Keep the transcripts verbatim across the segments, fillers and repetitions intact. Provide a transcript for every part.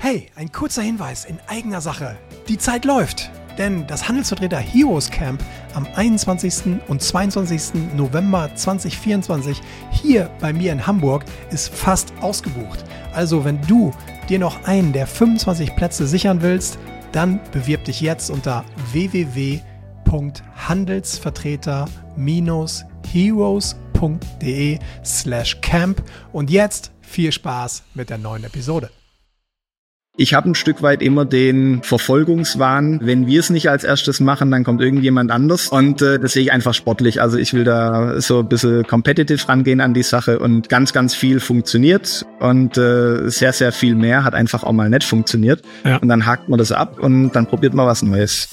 Hey, ein kurzer Hinweis in eigener Sache. Die Zeit läuft, denn das Handelsvertreter Heroes Camp am einundzwanzigsten und zweiundzwanzigsten November zweitausendvierundzwanzig hier bei mir in Hamburg ist fast ausgebucht. Also wenn du dir noch einen der fünfundzwanzig Plätze sichern willst, dann bewirb dich jetzt unter w w w punkt handelsvertreter Bindestrich heroes punkt de slash camp und jetzt viel Spaß mit der neuen Episode. Ich habe ein Stück weit immer den Verfolgungswahn. Wenn wir es nicht als erstes machen, dann kommt irgendjemand anders. Und äh, das sehe ich einfach sportlich. Also ich will da so ein bisschen competitive rangehen an die Sache. Und ganz, ganz viel funktioniert. Und äh, sehr, sehr viel mehr hat einfach auch mal nicht funktioniert. Ja. Und dann hakt man das ab und dann probiert man was Neues.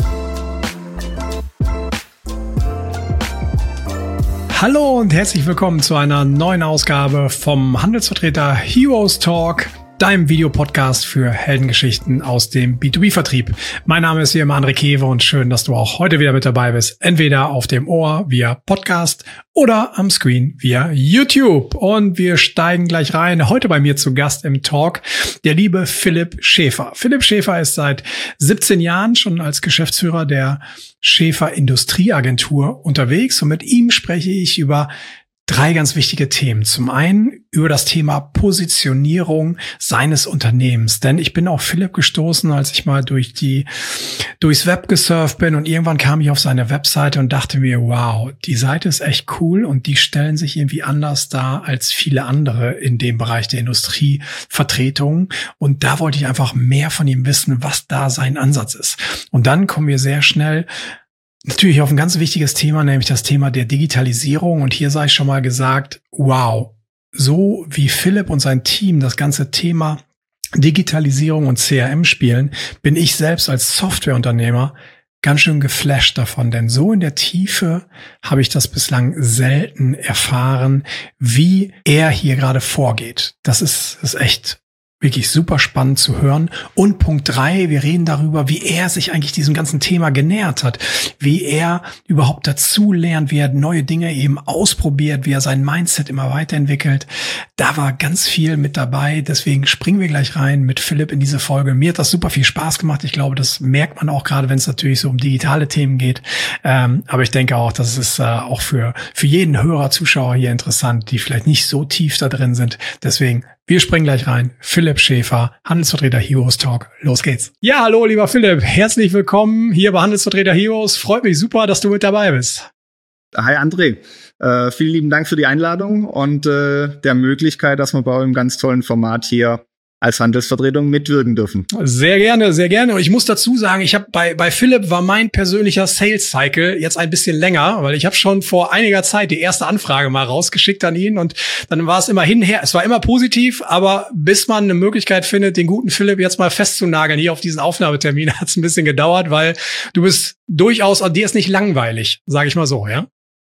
Hallo und herzlich willkommen zu einer neuen Ausgabe vom Handelsvertreter Heroes Talk, deinem Videopodcast für Heldengeschichten aus dem B zwei B-Vertrieb. Mein Name ist wie immer André Kewe und schön, dass du auch heute wieder mit dabei bist. Entweder auf dem Ohr via Podcast oder am Screen via YouTube. Und wir steigen gleich rein. Heute bei mir zu Gast im Talk der liebe Philipp Schäfer. Philipp Schäfer ist seit siebzehn Jahren schon als Geschäftsführer der Schäfer Industrieagentur unterwegs. Und mit ihm spreche ich über drei ganz wichtige Themen. Zum einen über das Thema Positionierung seines Unternehmens. Denn ich bin auf Philipp gestoßen, als ich mal durch die, durchs Web gesurft bin und irgendwann kam ich auf seine Webseite und dachte mir, wow, die Seite ist echt cool und die stellen sich irgendwie anders dar als viele andere in dem Bereich der Industrievertretung. Und da wollte ich einfach mehr von ihm wissen, was da sein Ansatz ist. Und dann kommen wir sehr schnell natürlich auf ein ganz wichtiges Thema, nämlich das Thema der Digitalisierung. Und hier sei schon mal gesagt, wow, so wie Philipp und sein Team das ganze Thema Digitalisierung und C R M spielen, bin ich selbst als Softwareunternehmer ganz schön geflasht davon. Denn so in der Tiefe habe ich das bislang selten erfahren, wie er hier gerade vorgeht. Das ist, das ist echt wirklich super spannend zu hören. Und Punkt drei, wir reden darüber, wie er sich eigentlich diesem ganzen Thema genähert hat, wie er überhaupt dazu lernt, wie er neue Dinge eben ausprobiert, wie er sein Mindset immer weiterentwickelt. Da war ganz viel mit dabei, deswegen springen wir gleich rein mit Philipp in diese Folge. Mir hat das super viel Spaß gemacht. Ich glaube, das merkt man auch gerade, wenn es natürlich so um digitale Themen geht. Ähm, aber ich denke auch, das ist äh, auch für, für jeden Hörer, Zuschauer hier interessant, die vielleicht nicht so tief da drin sind. Deswegen wir springen gleich rein. Philipp Schäfer, Handelsvertreter Heroes Talk. Los geht's. Ja, hallo, lieber Philipp. Herzlich willkommen hier bei Handelsvertreter Heroes. Freut mich super, dass du mit dabei bist. Hi, André. Äh, vielen lieben Dank für die Einladung und äh, der Möglichkeit, dass wir bei eurem ganz tollen Format hier als Handelsvertretung mitwirken dürfen. Sehr gerne, sehr gerne. Und ich muss dazu sagen, ich habe bei bei Philipp war mein persönlicher Sales Cycle jetzt ein bisschen länger, weil ich habe schon vor einiger Zeit die erste Anfrage mal rausgeschickt an ihn und dann war es immer hinher. Es war immer positiv, aber bis man eine Möglichkeit findet, den guten Philipp jetzt mal festzunageln hier auf diesen Aufnahmetermin, hat es ein bisschen gedauert, weil du bist durchaus, dir ist nicht langweilig, sage ich mal so, ja.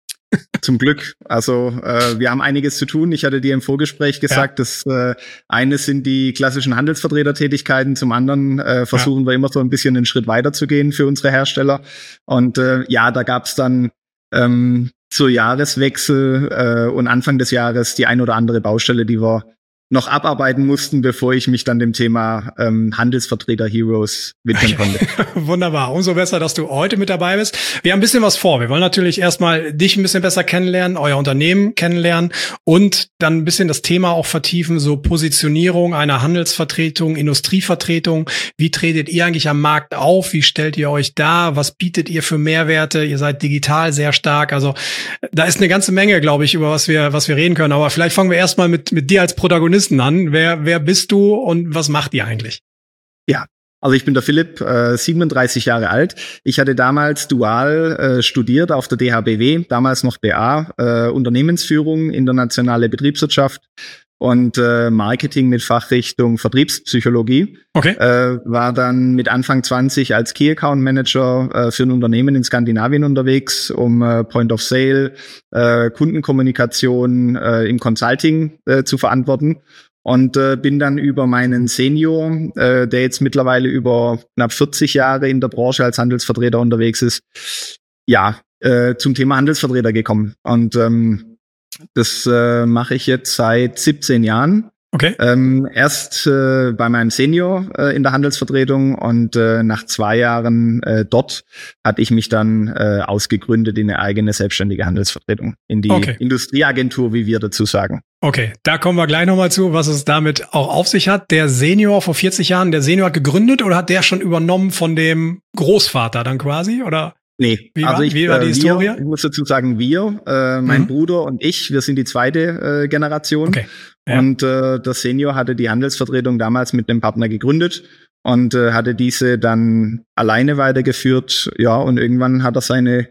Zum Glück. Also äh, wir haben einiges zu tun. Ich hatte dir im Vorgespräch gesagt, ja. dass äh, eines sind die klassischen Handelsvertretertätigkeiten, zum anderen äh, versuchen ja. wir immer so ein bisschen einen Schritt weiter zu gehen für unsere Hersteller. Und äh, ja, da gab's dann ähm, zur Jahreswechsel äh, und Anfang des Jahres die ein oder andere Baustelle, die wir noch abarbeiten mussten, bevor ich mich dann dem Thema ähm, Handelsvertreter Heroes widmen konnte. Wunderbar. Umso besser, dass du heute mit dabei bist. Wir haben ein bisschen was vor. Wir wollen natürlich erstmal dich ein bisschen besser kennenlernen, euer Unternehmen kennenlernen und dann ein bisschen das Thema auch vertiefen, so Positionierung einer Handelsvertretung, Industrievertretung. Wie tretet ihr eigentlich am Markt auf? Wie stellt ihr euch dar? Was bietet ihr für Mehrwerte? Ihr seid digital sehr stark. Also da ist eine ganze Menge, glaube ich, über was wir was wir reden können. Aber vielleicht fangen wir erstmal mit mit dir als Protagonist an. Wer, wer bist du und was macht ihr eigentlich? Ja, also ich bin der Philipp, äh, siebenunddreißig Jahre alt. Ich hatte damals dual äh, studiert auf der D H B W, damals noch B A, äh, Unternehmensführung, internationale Betriebswirtschaft und äh, Marketing mit Fachrichtung Vertriebspsychologie. Okay. Äh, war dann mit Anfang zwanzig als Key Account Manager äh, für ein Unternehmen in Skandinavien unterwegs, um äh, Point of Sale, äh, Kundenkommunikation äh, im Consulting äh, zu verantworten. Und äh, bin dann über meinen Senior, äh, der jetzt mittlerweile über knapp vierzig Jahre in der Branche als Handelsvertreter unterwegs ist, ja, äh, zum Thema Handelsvertreter gekommen. Und ähm, das äh, mache ich jetzt seit siebzehn Jahren. Okay. Ähm, erst äh, bei meinem Senior äh, in der Handelsvertretung und äh, nach zwei Jahren äh, dort hatte ich mich dann äh, ausgegründet in eine eigene selbstständige Handelsvertretung, in die okay. Industrieagentur, wie wir dazu sagen. Okay, da kommen wir gleich nochmal zu, was es damit auch auf sich hat. Der Senior vor vierzig Jahren, der Senior hat gegründet oder hat der schon übernommen von dem Großvater dann quasi, oder? Nee, wie also war, ich, wie war die äh, Historie? Wir, ich muss dazu sagen, wir, äh, mein mhm. Bruder und ich, wir sind die zweite äh, Generation. Okay. Ja. Und äh, der Senior hatte die Handelsvertretung damals mit dem Partner gegründet und äh, hatte diese dann alleine weitergeführt. Ja, und irgendwann hat er seine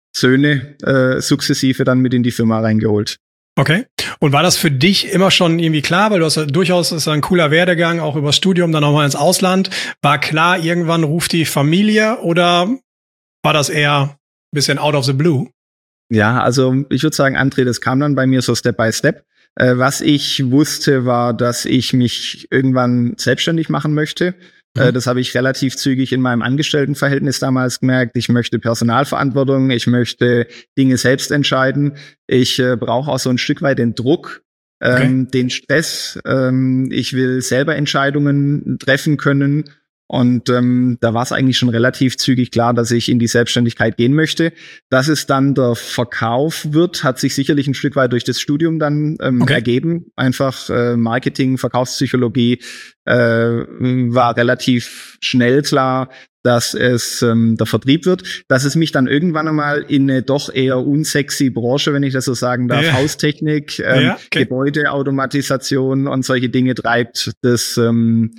Söhne äh, sukzessive dann mit in die Firma reingeholt. Okay. Und war das für dich immer schon irgendwie klar, weil du hast ja durchaus, ist ein cooler Werdegang, auch übers Studium, dann nochmal ins Ausland. War klar, irgendwann ruft die Familie oder war das eher ein bisschen out of the blue? Ja, also ich würde sagen, André, das kam dann bei mir so Step by Step. Äh, was ich wusste, war, dass ich mich irgendwann selbstständig machen möchte. Mhm. Äh, das habe ich relativ zügig in meinem Angestelltenverhältnis damals gemerkt. Ich möchte Personalverantwortung, ich möchte Dinge selbst entscheiden. Ich äh, brauche auch so ein Stück weit den Druck, ähm, okay. den Stress. Ähm, ich will selber Entscheidungen treffen können. Und ähm, da war es eigentlich schon relativ zügig klar, dass ich in die Selbstständigkeit gehen möchte. Dass es dann der Verkauf wird, hat sich sicherlich ein Stück weit durch das Studium dann ähm, okay. ergeben. Einfach äh, Marketing, Verkaufspsychologie äh, war relativ schnell klar, dass es ähm, der Vertrieb wird. Dass es mich dann irgendwann einmal in eine doch eher unsexy Branche, wenn ich das so sagen darf, ja. Haustechnik, ähm, ja, okay. Gebäudeautomatisation und solche Dinge treibt, das ähm,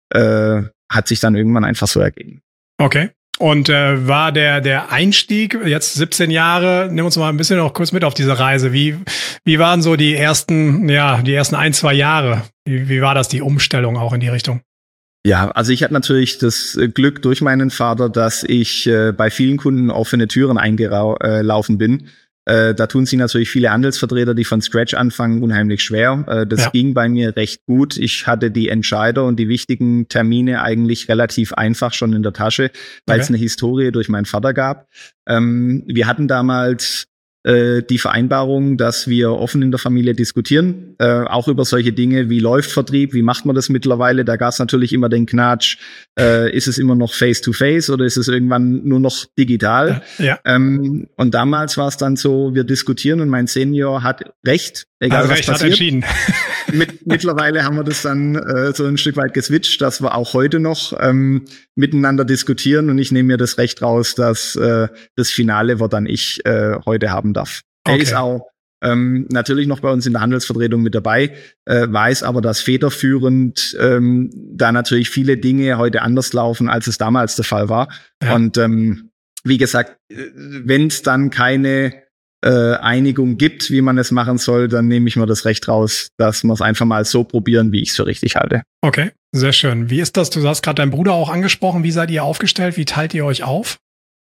äh, hat sich dann irgendwann einfach so ergeben. Okay. Und äh, war der der Einstieg, jetzt siebzehn Jahre, nimm uns mal ein bisschen noch kurz mit auf diese Reise. Wie wie waren so die ersten, ja, die ersten ein, zwei Jahre? Wie, wie war das, die Umstellung auch in die Richtung? Ja, also ich hatte natürlich das Glück durch meinen Vater, dass ich äh, bei vielen Kunden offene Türen eingelaufen bin. Äh, da tun sich natürlich viele Handelsvertreter, die von Scratch anfangen, unheimlich schwer. Äh, das ja. ging bei mir recht gut. Ich hatte die Entscheider und die wichtigen Termine eigentlich relativ einfach schon in der Tasche, weil es okay. eine Historie durch meinen Vater gab. Ähm, wir hatten damals äh, die Vereinbarung, dass wir offen in der Familie diskutieren, äh, auch über solche Dinge, wie läuft Vertrieb, wie macht man das mittlerweile? Da gab es natürlich immer den Knatsch, äh, ist es immer noch Face-to-Face oder ist es irgendwann nur noch digital? Ja. Ähm, und damals war es dann so, wir diskutieren und mein Senior hat recht, egal also was recht, passiert. Hat entschieden. Mit, mittlerweile haben wir das dann äh, so ein Stück weit geswitcht, dass wir auch heute noch ähm, miteinander diskutieren und ich nehme mir das Recht raus, dass äh, das finale Wort dann ich äh, heute haben darf. Okay. Er ist auch ähm, natürlich noch bei uns in der Handelsvertretung mit dabei, äh, weiß aber, dass federführend ähm, da natürlich viele Dinge heute anders laufen, als es damals der Fall war. Ja. Und ähm, wie gesagt, wenn es dann keine Äh, Einigung gibt, wie man es machen soll, dann nehme ich mir das Recht raus, dass wir es einfach mal so probieren, wie ich es für richtig halte. Okay, sehr schön. Wie ist das? Du hast gerade deinen Bruder auch angesprochen. Wie seid ihr aufgestellt? Wie teilt ihr euch auf?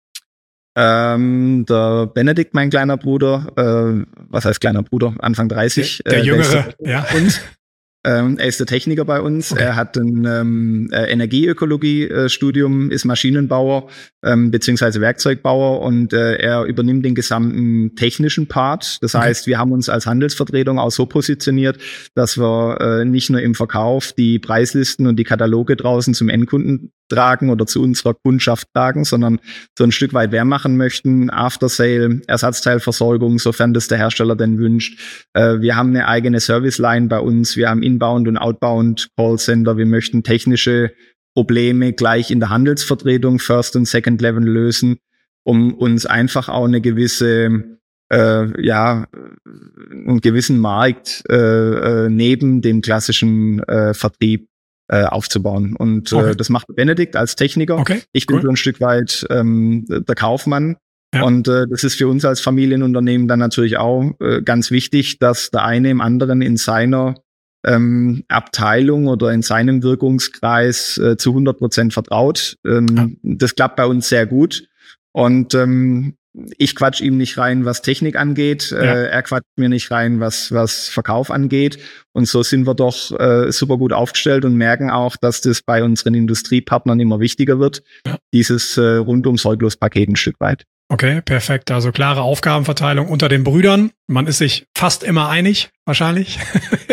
Ähm, der Benedikt, mein kleiner Bruder, äh, was heißt kleiner Bruder? Anfang dreißig. Der, der äh, Jüngere, der ja. Und Ähm, er ist der Techniker bei uns. Okay. Er hat ein ähm, Energieökologie-Studium, ist Maschinenbauer ähm, beziehungsweise Werkzeugbauer und äh, er übernimmt den gesamten technischen Part. Das okay. heißt, wir haben uns als Handelsvertretung auch so positioniert, dass wir äh, nicht nur im Verkauf die Preislisten und die Kataloge draußen zum Endkunden tragen oder zu unserer Kundschaft tragen, sondern so ein Stück weit mehr machen möchten. After-Sale, Ersatzteilversorgung, sofern das der Hersteller denn wünscht. Äh, wir haben eine eigene Service-Line bei uns. Wir haben Inbound und Outbound Callcenter. Wir möchten technische Probleme gleich in der Handelsvertretung First und Second Level lösen, um uns einfach auch eine gewisse äh, ja, einen gewissen Markt äh, äh, neben dem klassischen äh, Vertrieb äh, aufzubauen. Und okay. äh, das macht Benedikt als Techniker. Okay, ich bin cool. so ein Stück weit ähm, der Kaufmann. Ja. Und äh, das ist für uns als Familienunternehmen dann natürlich auch äh, ganz wichtig, dass der eine im anderen in seiner ähm, Abteilung oder in seinem Wirkungskreis äh, zu hundert Prozent vertraut. Ähm, ja. Das klappt bei uns sehr gut. Und ähm, ich quatsch ihm nicht rein, was Technik angeht. Ja. Äh, er quatscht mir nicht rein, was was Verkauf angeht. Und so sind wir doch äh, super gut aufgestellt und merken auch, dass das bei unseren Industriepartnern immer wichtiger wird. Ja. Dieses äh, Rundum-Sorglos-Paket ein Stück weit. Okay, perfekt. Also klare Aufgabenverteilung unter den Brüdern. Man ist sich fast immer einig, wahrscheinlich.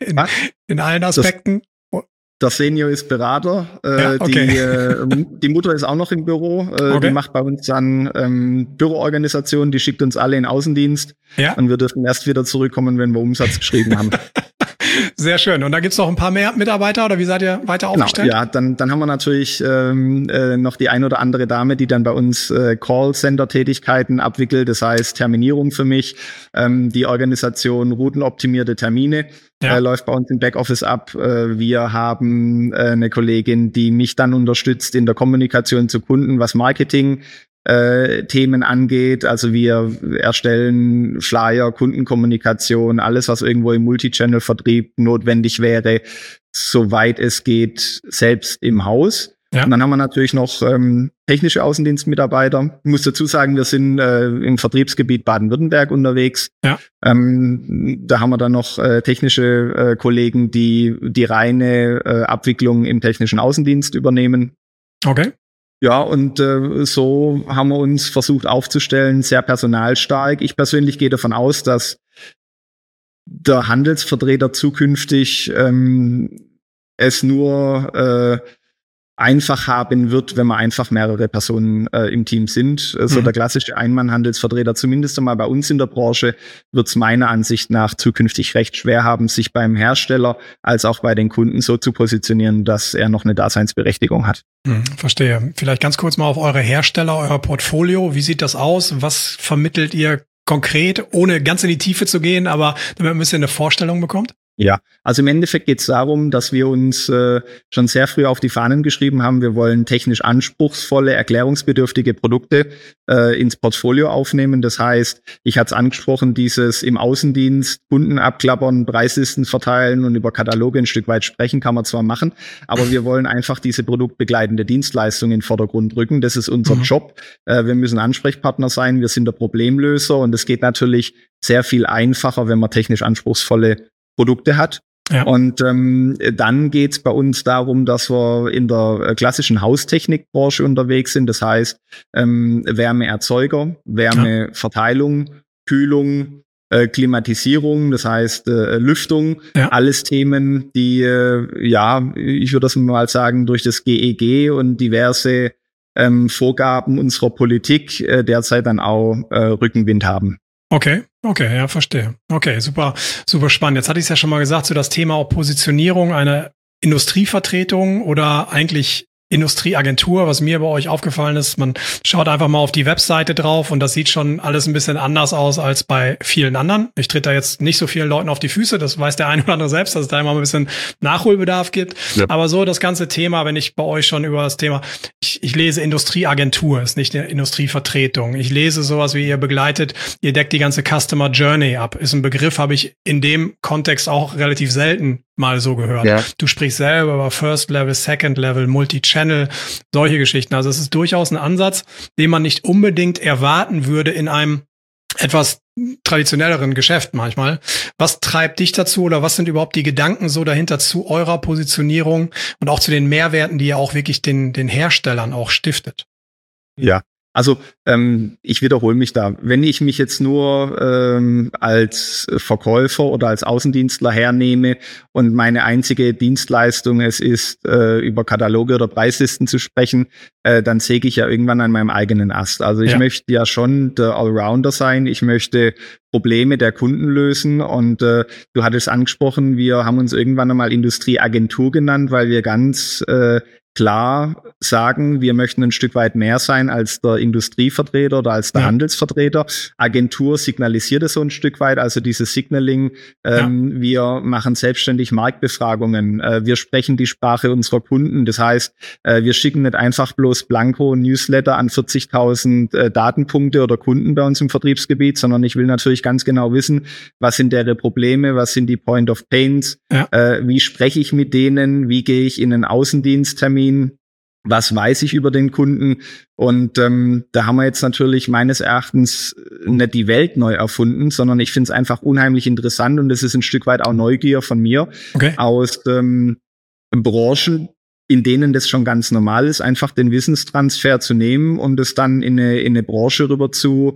in, in allen Aspekten. Das, der Senior ist Berater. Äh, ja, okay. die, äh, die Mutter ist auch noch im Büro. Äh, okay. Die macht bei uns dann ähm, Büroorganisation. Die schickt uns alle in Außendienst. Ja. Und wir dürfen erst wieder zurückkommen, wenn wir Umsatz geschrieben haben. Sehr schön. Und da gibt's noch ein paar mehr Mitarbeiter oder wie seid ihr weiter aufgestellt? Genau, ja, dann, dann haben wir natürlich ähm, äh, noch die ein oder andere Dame, die dann bei uns äh, Callcenter-Tätigkeiten abwickelt. Das heißt Terminierung für mich, ähm, die Organisation routenoptimierte Termine. Ja. Äh, läuft bei uns im Backoffice ab. Äh, wir haben äh, eine Kollegin, die mich dann unterstützt in der Kommunikation zu Kunden, was Marketing Äh, Themen angeht. Also wir erstellen Flyer, Kundenkommunikation, alles, was irgendwo im Multichannel-Vertrieb notwendig wäre, soweit es geht, selbst im Haus. Ja. Und dann haben wir natürlich noch ähm, technische Außendienstmitarbeiter. Ich muss dazu sagen, wir sind äh, im Vertriebsgebiet Baden-Württemberg unterwegs. Ja. Ähm, da haben wir dann noch äh, technische äh, Kollegen, die die reine äh, Abwicklung im technischen Außendienst übernehmen. Okay. Ja, und äh, so haben wir uns versucht aufzustellen, sehr personalstark. Ich persönlich gehe davon aus, dass der Handelsvertreter zukünftig ähm, es nur äh, einfach haben wird, wenn man einfach mehrere Personen äh, im Team sind. Also mhm. der klassische Einmann-Handelsvertreter, zumindest einmal bei uns in der Branche, wird es meiner Ansicht nach zukünftig recht schwer haben, sich beim Hersteller als auch bei den Kunden so zu positionieren, dass er noch eine Daseinsberechtigung hat. Mhm, verstehe. Vielleicht ganz kurz mal auf eure Hersteller, euer Portfolio. Wie sieht das aus? Was vermittelt ihr konkret, ohne ganz in die Tiefe zu gehen, aber damit man ein bisschen eine Vorstellung bekommt? Ja, also im Endeffekt geht es darum, dass wir uns äh, schon sehr früh auf die Fahnen geschrieben haben, wir wollen technisch anspruchsvolle, erklärungsbedürftige Produkte äh, ins Portfolio aufnehmen. Das heißt, ich hatte es angesprochen, dieses im Außendienst Kunden abklappern, Preislisten verteilen und über Kataloge ein Stück weit sprechen, kann man zwar machen, aber wir wollen einfach diese produktbegleitende Dienstleistung in den Vordergrund rücken. Das ist unser mhm. Job. Äh, wir müssen Ansprechpartner sein, wir sind der Problemlöser und es geht natürlich sehr viel einfacher, wenn man technisch anspruchsvolle Produkte hat. Ja. Und ähm, dann geht's bei uns darum, dass wir in der klassischen Haustechnikbranche unterwegs sind. Das heißt, ähm, Wärmeerzeuger, Wärmeverteilung, Kühlung, äh, Klimatisierung, das heißt äh, Lüftung, ja. alles Themen, die, äh, ja, ich würde das mal sagen, durch das G E G und diverse ähm, Vorgaben unserer Politik äh, derzeit dann auch äh, Rückenwind haben. Okay, okay, ja, verstehe. Okay, super, super spannend. Jetzt hatte ich es ja schon mal gesagt, so das Thema auch Positionierung, eine Industrievertretung oder eigentlich Industrieagentur, was mir bei euch aufgefallen ist, man schaut einfach mal auf die Webseite drauf und das sieht schon alles ein bisschen anders aus als bei vielen anderen. Ich trete da jetzt nicht so vielen Leuten auf die Füße, das weiß der eine oder andere selbst, dass es da immer ein bisschen Nachholbedarf gibt. Ja. Aber so das ganze Thema, wenn ich bei euch schon über das Thema, ich, ich lese Industrieagentur, ist nicht eine Industrievertretung. Ich lese sowas wie ihr begleitet, ihr deckt die ganze Customer Journey ab. Ist ein Begriff, habe ich in dem Kontext auch relativ selten mal so gehört. Ja. Du sprichst selber über First Level, Second Level, Multi-Channel, solche Geschichten. Also es ist durchaus ein Ansatz, den man nicht unbedingt erwarten würde in einem etwas traditionelleren Geschäft manchmal. Was treibt dich dazu oder was sind überhaupt die Gedanken so dahinter zu eurer Positionierung und auch zu den Mehrwerten, die ihr auch wirklich den, den Herstellern auch stiftet? Ja. Also ähm, ich wiederhole mich da. Wenn ich mich jetzt nur ähm, als Verkäufer oder als Außendienstler hernehme und meine einzige Dienstleistung es ist, äh, über Kataloge oder Preislisten zu sprechen, äh, dann säge ich ja irgendwann an meinem eigenen Ast. Also ich ja. möchte ja schon der Allrounder sein. Ich möchte Probleme der Kunden lösen und äh, du hattest angesprochen, wir haben uns irgendwann einmal Industrieagentur genannt, weil wir ganz äh, klar sagen, wir möchten ein Stück weit mehr sein als der Industrievertreter oder als der ja. Handelsvertreter. Agentur signalisiert es so ein Stück weit, also dieses Signaling. Ähm, ja. Wir machen selbstständig Marktbefragungen. Äh, wir sprechen die Sprache unserer Kunden. Das heißt, äh, wir schicken nicht einfach bloß Blanko Newsletter an vierzigtausend äh, Datenpunkte oder Kunden bei uns im Vertriebsgebiet, sondern ich will natürlich ganz genau wissen, was sind deren Probleme, was sind die Point of Pains, ja. äh, wie spreche ich mit denen, wie gehe ich in einen Außendiensttermin, was weiß ich über den Kunden und ähm, da haben wir jetzt natürlich meines Erachtens nicht die Welt neu erfunden, sondern ich finde es einfach unheimlich interessant und es ist ein Stück weit auch Neugier von mir okay. aus ähm, Branchen, in denen das schon ganz normal ist, einfach den Wissenstransfer zu nehmen und es dann in eine, in eine Branche rüber zu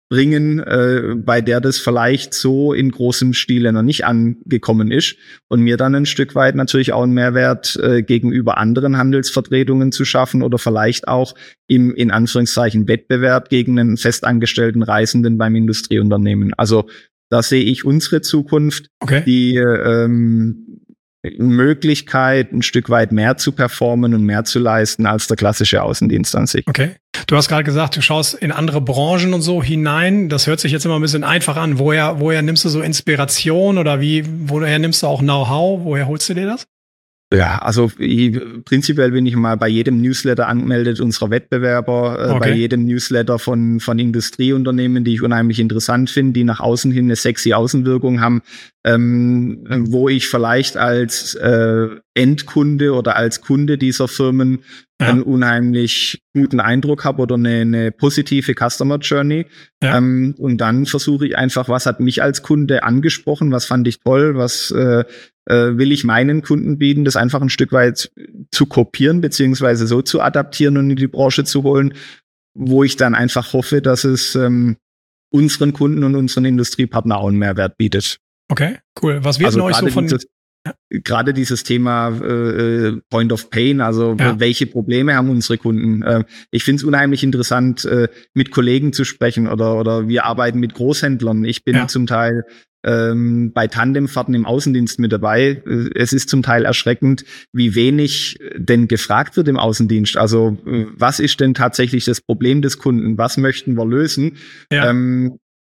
bringen, äh, bei der das vielleicht so in großem Stile noch nicht angekommen ist und mir dann ein Stück weit natürlich auch einen Mehrwert äh, gegenüber anderen Handelsvertretungen zu schaffen oder vielleicht auch im, in Anführungszeichen, Wettbewerb gegen einen festangestellten Reisenden beim Industrieunternehmen. Also da sehe ich unsere Zukunft, okay. die ähm, Möglichkeit, ein Stück weit mehr zu performen und mehr zu leisten als der klassische Außendienst an sich. Okay. Du hast gerade gesagt, du schaust in andere Branchen und so hinein. Das hört sich jetzt immer ein bisschen einfach an. Woher, woher nimmst du so Inspiration oder wie, woher nimmst du auch Know-how? Woher holst du dir das? Ja, also ich, prinzipiell bin ich mal bei jedem Newsletter angemeldet unserer Wettbewerber, äh, okay. bei jedem Newsletter von von Industrieunternehmen, die ich unheimlich interessant finde, die nach außen hin eine sexy Außenwirkung haben, ähm, wo ich vielleicht als äh, Endkunde oder als Kunde dieser Firmen ja. einen unheimlich guten Eindruck habe oder eine, eine positive Customer Journey. Ja. Ähm, und dann versuche ich einfach, was hat mich als Kunde angesprochen, was fand ich toll, was äh, äh, will ich meinen Kunden bieten, das einfach ein Stück weit zu kopieren beziehungsweise so zu adaptieren und in die Branche zu holen, wo ich dann einfach hoffe, dass es ähm, unseren Kunden und unseren Industriepartner auch einen Mehrwert bietet. Okay, cool. Was wird also denn euch so von... Dieses, gerade dieses Thema äh, Point of Pain, also ja. welche Probleme haben unsere Kunden? Äh, ich finde es unheimlich interessant, äh, mit Kollegen zu sprechen oder oder wir arbeiten mit Großhändlern. Ich bin ja. zum Teil ähm, bei Tandemfahrten im Außendienst mit dabei. Äh, es ist zum Teil erschreckend, wie wenig denn gefragt wird im Außendienst. Also äh, was ist denn tatsächlich das Problem des Kunden? Was möchten wir lösen? Ja. Ähm,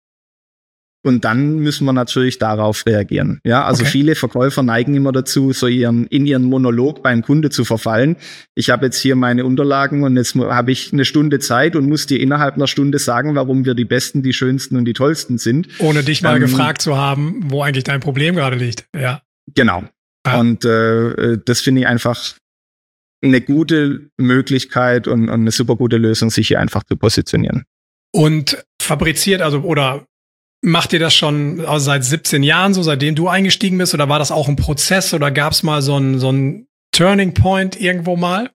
Und dann müssen wir natürlich darauf reagieren. Ja, also okay. viele Verkäufer neigen immer dazu, so ihren, in ihren Monolog beim Kunde zu verfallen. Ich habe jetzt hier meine Unterlagen und jetzt habe ich eine Stunde Zeit und muss dir innerhalb einer Stunde sagen, warum wir die Besten, die Schönsten und die Tollsten sind. Ohne dich mal ähm, gefragt zu haben, wo eigentlich dein Problem gerade liegt. Ja. Genau. Ah. Und äh, das finde ich einfach eine gute Möglichkeit und, und eine super gute Lösung, sich hier einfach zu positionieren. Und fabriziert, also oder macht ihr das schon also seit siebzehn Jahren so, seitdem du eingestiegen bist? Oder war das auch ein Prozess? Oder gab es mal so einen so einen Turning Point irgendwo mal?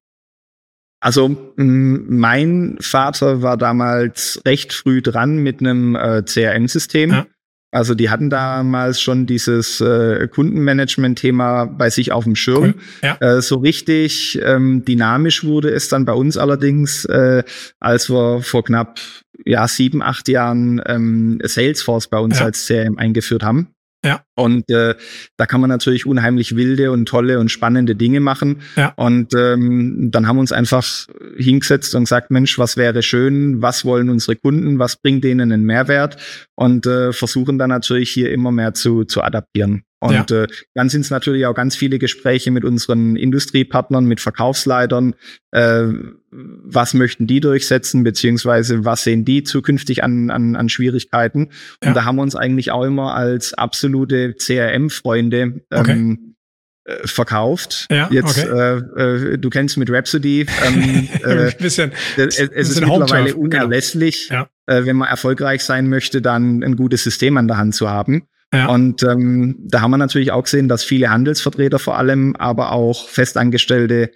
Also m- mein Vater war damals recht früh dran mit einem äh, C R M-System. Ja. Also die hatten damals schon dieses äh, Kundenmanagement-Thema bei sich auf dem Schirm. Cool. Ja. Äh, so richtig ähm, dynamisch wurde es dann bei uns allerdings, äh, als wir vor knapp ja sieben, acht Jahren ähm, Salesforce bei uns ja. als C R M eingeführt haben. Ja. Und äh, da kann man natürlich unheimlich wilde und tolle und spannende Dinge machen. Ja. Und ähm, dann haben wir uns einfach hingesetzt und gesagt, Mensch, was wäre schön, was wollen unsere Kunden, was bringt denen einen Mehrwert? Und äh, versuchen dann natürlich hier immer mehr zu, zu adaptieren. Und ja. äh, dann sind es natürlich auch ganz viele Gespräche mit unseren Industriepartnern, mit Verkaufsleitern. Äh, was möchten die durchsetzen, beziehungsweise was sehen die zukünftig an, an, an Schwierigkeiten? Ja. Und da haben wir uns eigentlich auch immer als absolute C R M-Freunde okay. ähm, äh, verkauft. Ja, Jetzt, okay. äh, äh, du kennst mit Rhapsody. Ähm, äh, bisschen, es, es ist mittlerweile unerlässlich, genau. ja. äh, wenn man erfolgreich sein möchte, dann ein gutes System an der Hand zu haben. Ja. Und ähm, da haben wir natürlich auch gesehen, dass viele Handelsvertreter vor allem, aber auch festangestellte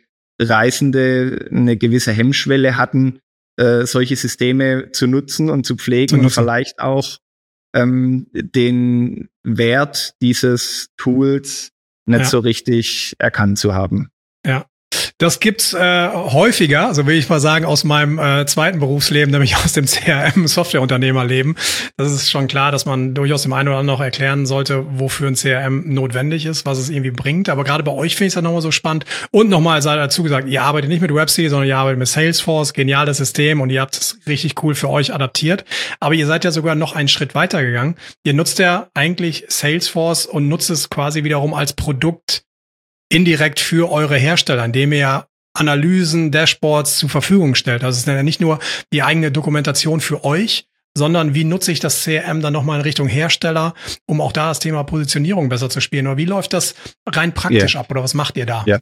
Reisende eine gewisse Hemmschwelle hatten, äh, solche Systeme zu nutzen und zu pflegen zu und vielleicht auch ähm, den Wert dieses Tools nicht ja. so richtig erkannt zu haben. Ja. Das gibt's äh, häufiger, so will ich mal sagen, aus meinem äh, zweiten Berufsleben, nämlich aus dem C R M-Softwareunternehmerleben. Das ist schon klar, dass man durchaus dem einen oder anderen noch erklären sollte, wofür ein C R M notwendig ist, was es irgendwie bringt. Aber gerade bei euch finde ich es dann nochmal so spannend. Und nochmal sei dazu gesagt, ihr arbeitet nicht mit Rhapsody, sondern ihr arbeitet mit Salesforce, geniales System und ihr habt es richtig cool für euch adaptiert. Aber ihr seid ja sogar noch einen Schritt weiter gegangen. Ihr nutzt ja eigentlich Salesforce und nutzt es quasi wiederum als Produkt indirekt für eure Hersteller, indem ihr Analysen, Dashboards zur Verfügung stellt. Also es ist ja nicht nur die eigene Dokumentation für euch, sondern wie nutze ich das C R M dann nochmal in Richtung Hersteller, um auch da das Thema Positionierung besser zu spielen? Oder wie läuft das rein praktisch yeah. ab? Oder was macht ihr da? Ja.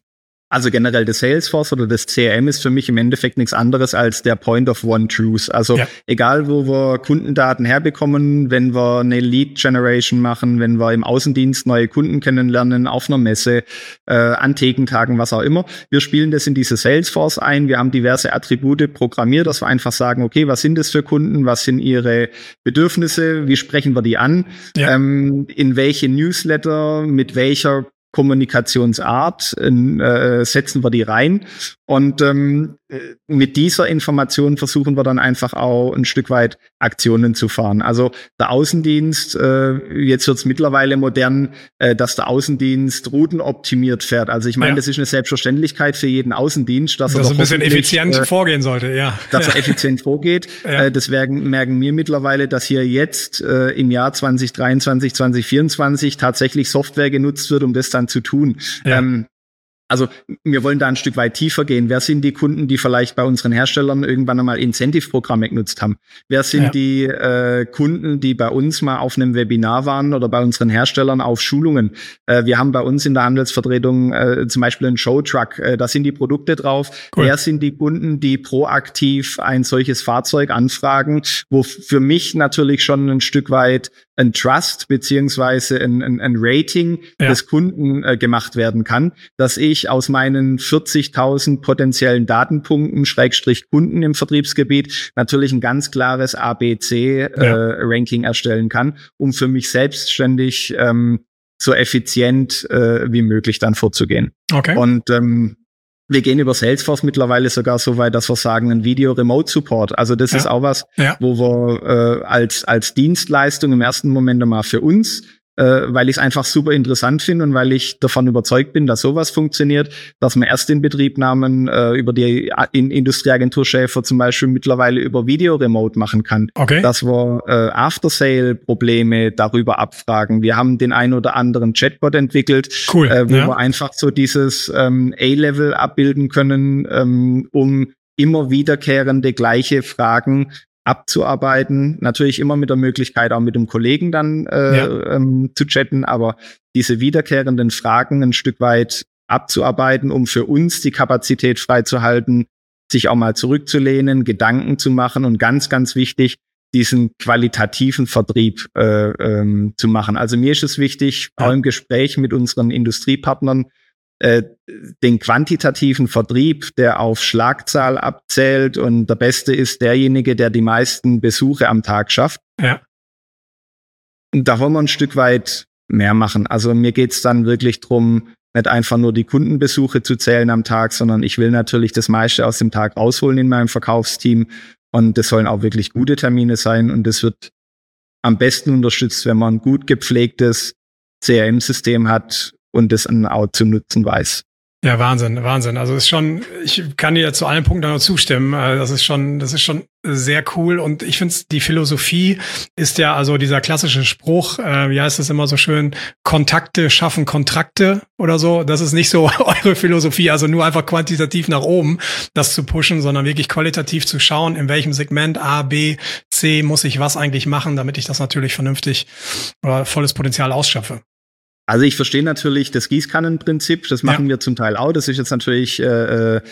Also generell das Salesforce oder das C R M ist für mich im Endeffekt nichts anderes als der Point of One Truth. Also ja. egal, wo wir Kundendaten herbekommen, wenn wir eine Lead Generation machen, wenn wir im Außendienst neue Kunden kennenlernen, auf einer Messe, äh, an Thekentagen, was auch immer. Wir spielen das in diese Salesforce ein. Wir haben diverse Attribute programmiert, dass wir einfach sagen, okay, was sind das für Kunden? Was sind ihre Bedürfnisse? Wie sprechen wir die an? Ja. Ähm, in welche Newsletter, mit welcher Kommunikationsart äh, setzen wir die rein und ähm, mit dieser Information versuchen wir dann einfach auch ein Stück weit Aktionen zu fahren. Also der Außendienst, äh, jetzt wird's mittlerweile modern, äh, dass der Außendienst routenoptimiert fährt. Also ich meine, ja. das ist eine Selbstverständlichkeit für jeden Außendienst, dass das er ein bisschen effizient äh, vorgehen sollte, ja. Dass ja. er effizient vorgeht. Ja. Äh, das merken, merken wir mittlerweile, dass hier jetzt äh, im Jahr zwanzig dreiundzwanzig, zwanzig vierundzwanzig tatsächlich Software genutzt wird, um das dann zu tun. Ja. Ähm, Also wir wollen da ein Stück weit tiefer gehen. Wer sind die Kunden, die vielleicht bei unseren Herstellern irgendwann einmal Incentive-Programme genutzt haben? Wer sind ja. die äh, Kunden, die bei uns mal auf einem Webinar waren oder bei unseren Herstellern auf Schulungen? Äh, wir haben bei uns in der Handelsvertretung äh, zum Beispiel einen Showtruck. Äh, da sind die Produkte drauf. Cool. Wer sind die Kunden, die proaktiv ein solches Fahrzeug anfragen, wo für mich natürlich schon ein Stück weit ein Trust beziehungsweise ein, ein, ein Rating ja. des Kunden äh, gemacht werden kann, dass ich aus meinen vierzigtausend potenziellen Datenpunkten, Schrägstrich Kunden im Vertriebsgebiet, natürlich ein ganz klares A B C-Ranking ja. äh, erstellen kann, um für mich selbstständig ähm, so effizient äh, wie möglich dann vorzugehen. Okay. Und ähm, wir gehen über Salesforce mittlerweile sogar so weit, dass wir sagen, ein Video-Remote-Support. Also das ja. ist auch was, ja. wo wir äh, als als Dienstleistung im ersten Moment einmal für uns, äh, weil ich es einfach super interessant finde und weil ich davon überzeugt bin, dass sowas funktioniert, dass man Erstinbetriebnahmen äh, über die in Industrieagentur Schäfer zum Beispiel mittlerweile über Video-Remote machen kann. Okay. Dass wir äh, After-Sale-Probleme darüber abfragen. Wir haben den ein oder anderen Chatbot entwickelt, cool. äh, wo ja. wir einfach so dieses ähm, A-Level abbilden können, ähm, um immer wiederkehrende gleiche Fragen abzuarbeiten. Natürlich immer mit der Möglichkeit, auch mit dem Kollegen dann äh, ja. ähm, zu chatten, aber diese wiederkehrenden Fragen ein Stück weit abzuarbeiten, um für uns die Kapazität freizuhalten, sich auch mal zurückzulehnen, Gedanken zu machen und ganz, ganz wichtig, diesen qualitativen Vertrieb äh, ähm, zu machen. Also mir ist es wichtig, ja. auch im Gespräch mit unseren Industriepartnern, äh, den quantitativen Vertrieb, der auf Schlagzahl abzählt und der Beste ist derjenige, der die meisten Besuche am Tag schafft. Ja. Da wollen wir ein Stück weit mehr machen. Also mir geht's dann wirklich drum, nicht einfach nur die Kundenbesuche zu zählen am Tag, sondern ich will natürlich das meiste aus dem Tag rausholen in meinem Verkaufsteam. Und das sollen auch wirklich gute Termine sein. Und das wird am besten unterstützt, wenn man ein gut gepflegtes C R M-System hat und das dann auch zu nutzen weiß. Ja, Wahnsinn, Wahnsinn. Also ist schon, ich kann dir zu allen Punkten nur zustimmen. Das ist schon, das ist schon sehr cool. Und ich finde, die Philosophie ist ja also dieser klassische Spruch, äh, wie heißt es immer so schön, Kontakte schaffen Kontrakte oder so. Das ist nicht so eure Philosophie, also nur einfach quantitativ nach oben das zu pushen, sondern wirklich qualitativ zu schauen, in welchem Segment A, B, C muss ich was eigentlich machen, damit ich das natürlich vernünftig oder volles Potenzial ausschöpfe. Also ich verstehe natürlich das Gießkannenprinzip, das machen ja. wir zum Teil auch. Das ist jetzt natürlich äh,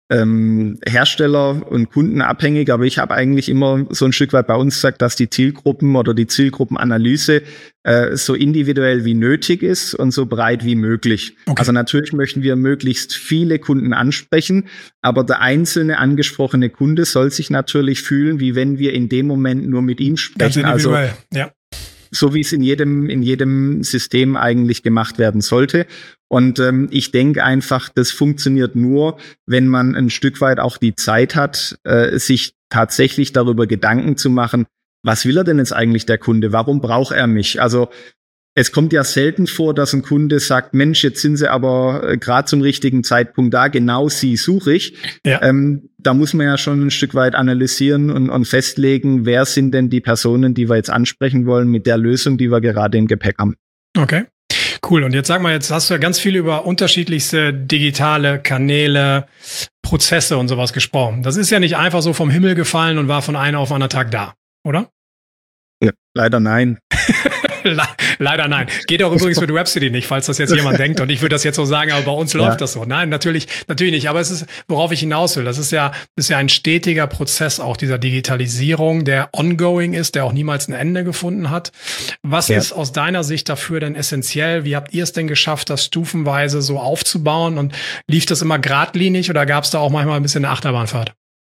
ähm, Hersteller- und Kundenabhängig, aber ich habe eigentlich immer so ein Stück weit bei uns gesagt, dass die Zielgruppen oder die Zielgruppenanalyse äh, so individuell wie nötig ist und so breit wie möglich. Okay. Also natürlich möchten wir möglichst viele Kunden ansprechen, aber der einzelne angesprochene Kunde soll sich natürlich fühlen, wie wenn wir in dem Moment nur mit ihm sprechen. Ganz individuell, also, ja. So wie es in jedem in jedem System eigentlich gemacht werden sollte. Und ähm, ich denke einfach, das funktioniert nur, wenn man ein Stück weit auch die Zeit hat, äh, sich tatsächlich darüber Gedanken zu machen, was will er denn jetzt eigentlich, der Kunde? Warum braucht er mich? Also es kommt ja selten vor, dass ein Kunde sagt, Mensch, jetzt sind Sie aber äh, gerade zum richtigen Zeitpunkt da, genau Sie suche ich. Ja. Ähm, da muss man ja schon ein Stück weit analysieren und, und festlegen, wer sind denn die Personen, die wir jetzt ansprechen wollen mit der Lösung, die wir gerade im Gepäck haben. Okay, cool. Und jetzt sag mal, jetzt hast du ja ganz viel über unterschiedlichste digitale Kanäle, Prozesse und sowas gesprochen. Das ist ja nicht einfach so vom Himmel gefallen und war von einem auf den anderen Tag da, oder? Ja, leider nein. Leider nein. Geht auch übrigens mit Rhapsody nicht, falls das jetzt jemand denkt. Und ich würde das jetzt so sagen, aber bei uns läuft ja. das so. Nein, natürlich, natürlich nicht. Aber es ist, worauf ich hinaus will, das ist ja, ist ja ein stetiger Prozess auch dieser Digitalisierung, der ongoing ist, der auch niemals ein Ende gefunden hat. Was ja. ist aus deiner Sicht dafür denn essentiell? Wie habt ihr es denn geschafft, das stufenweise so aufzubauen? Und lief das immer geradlinig oder gab es da auch manchmal ein bisschen eine Achterbahnfahrt?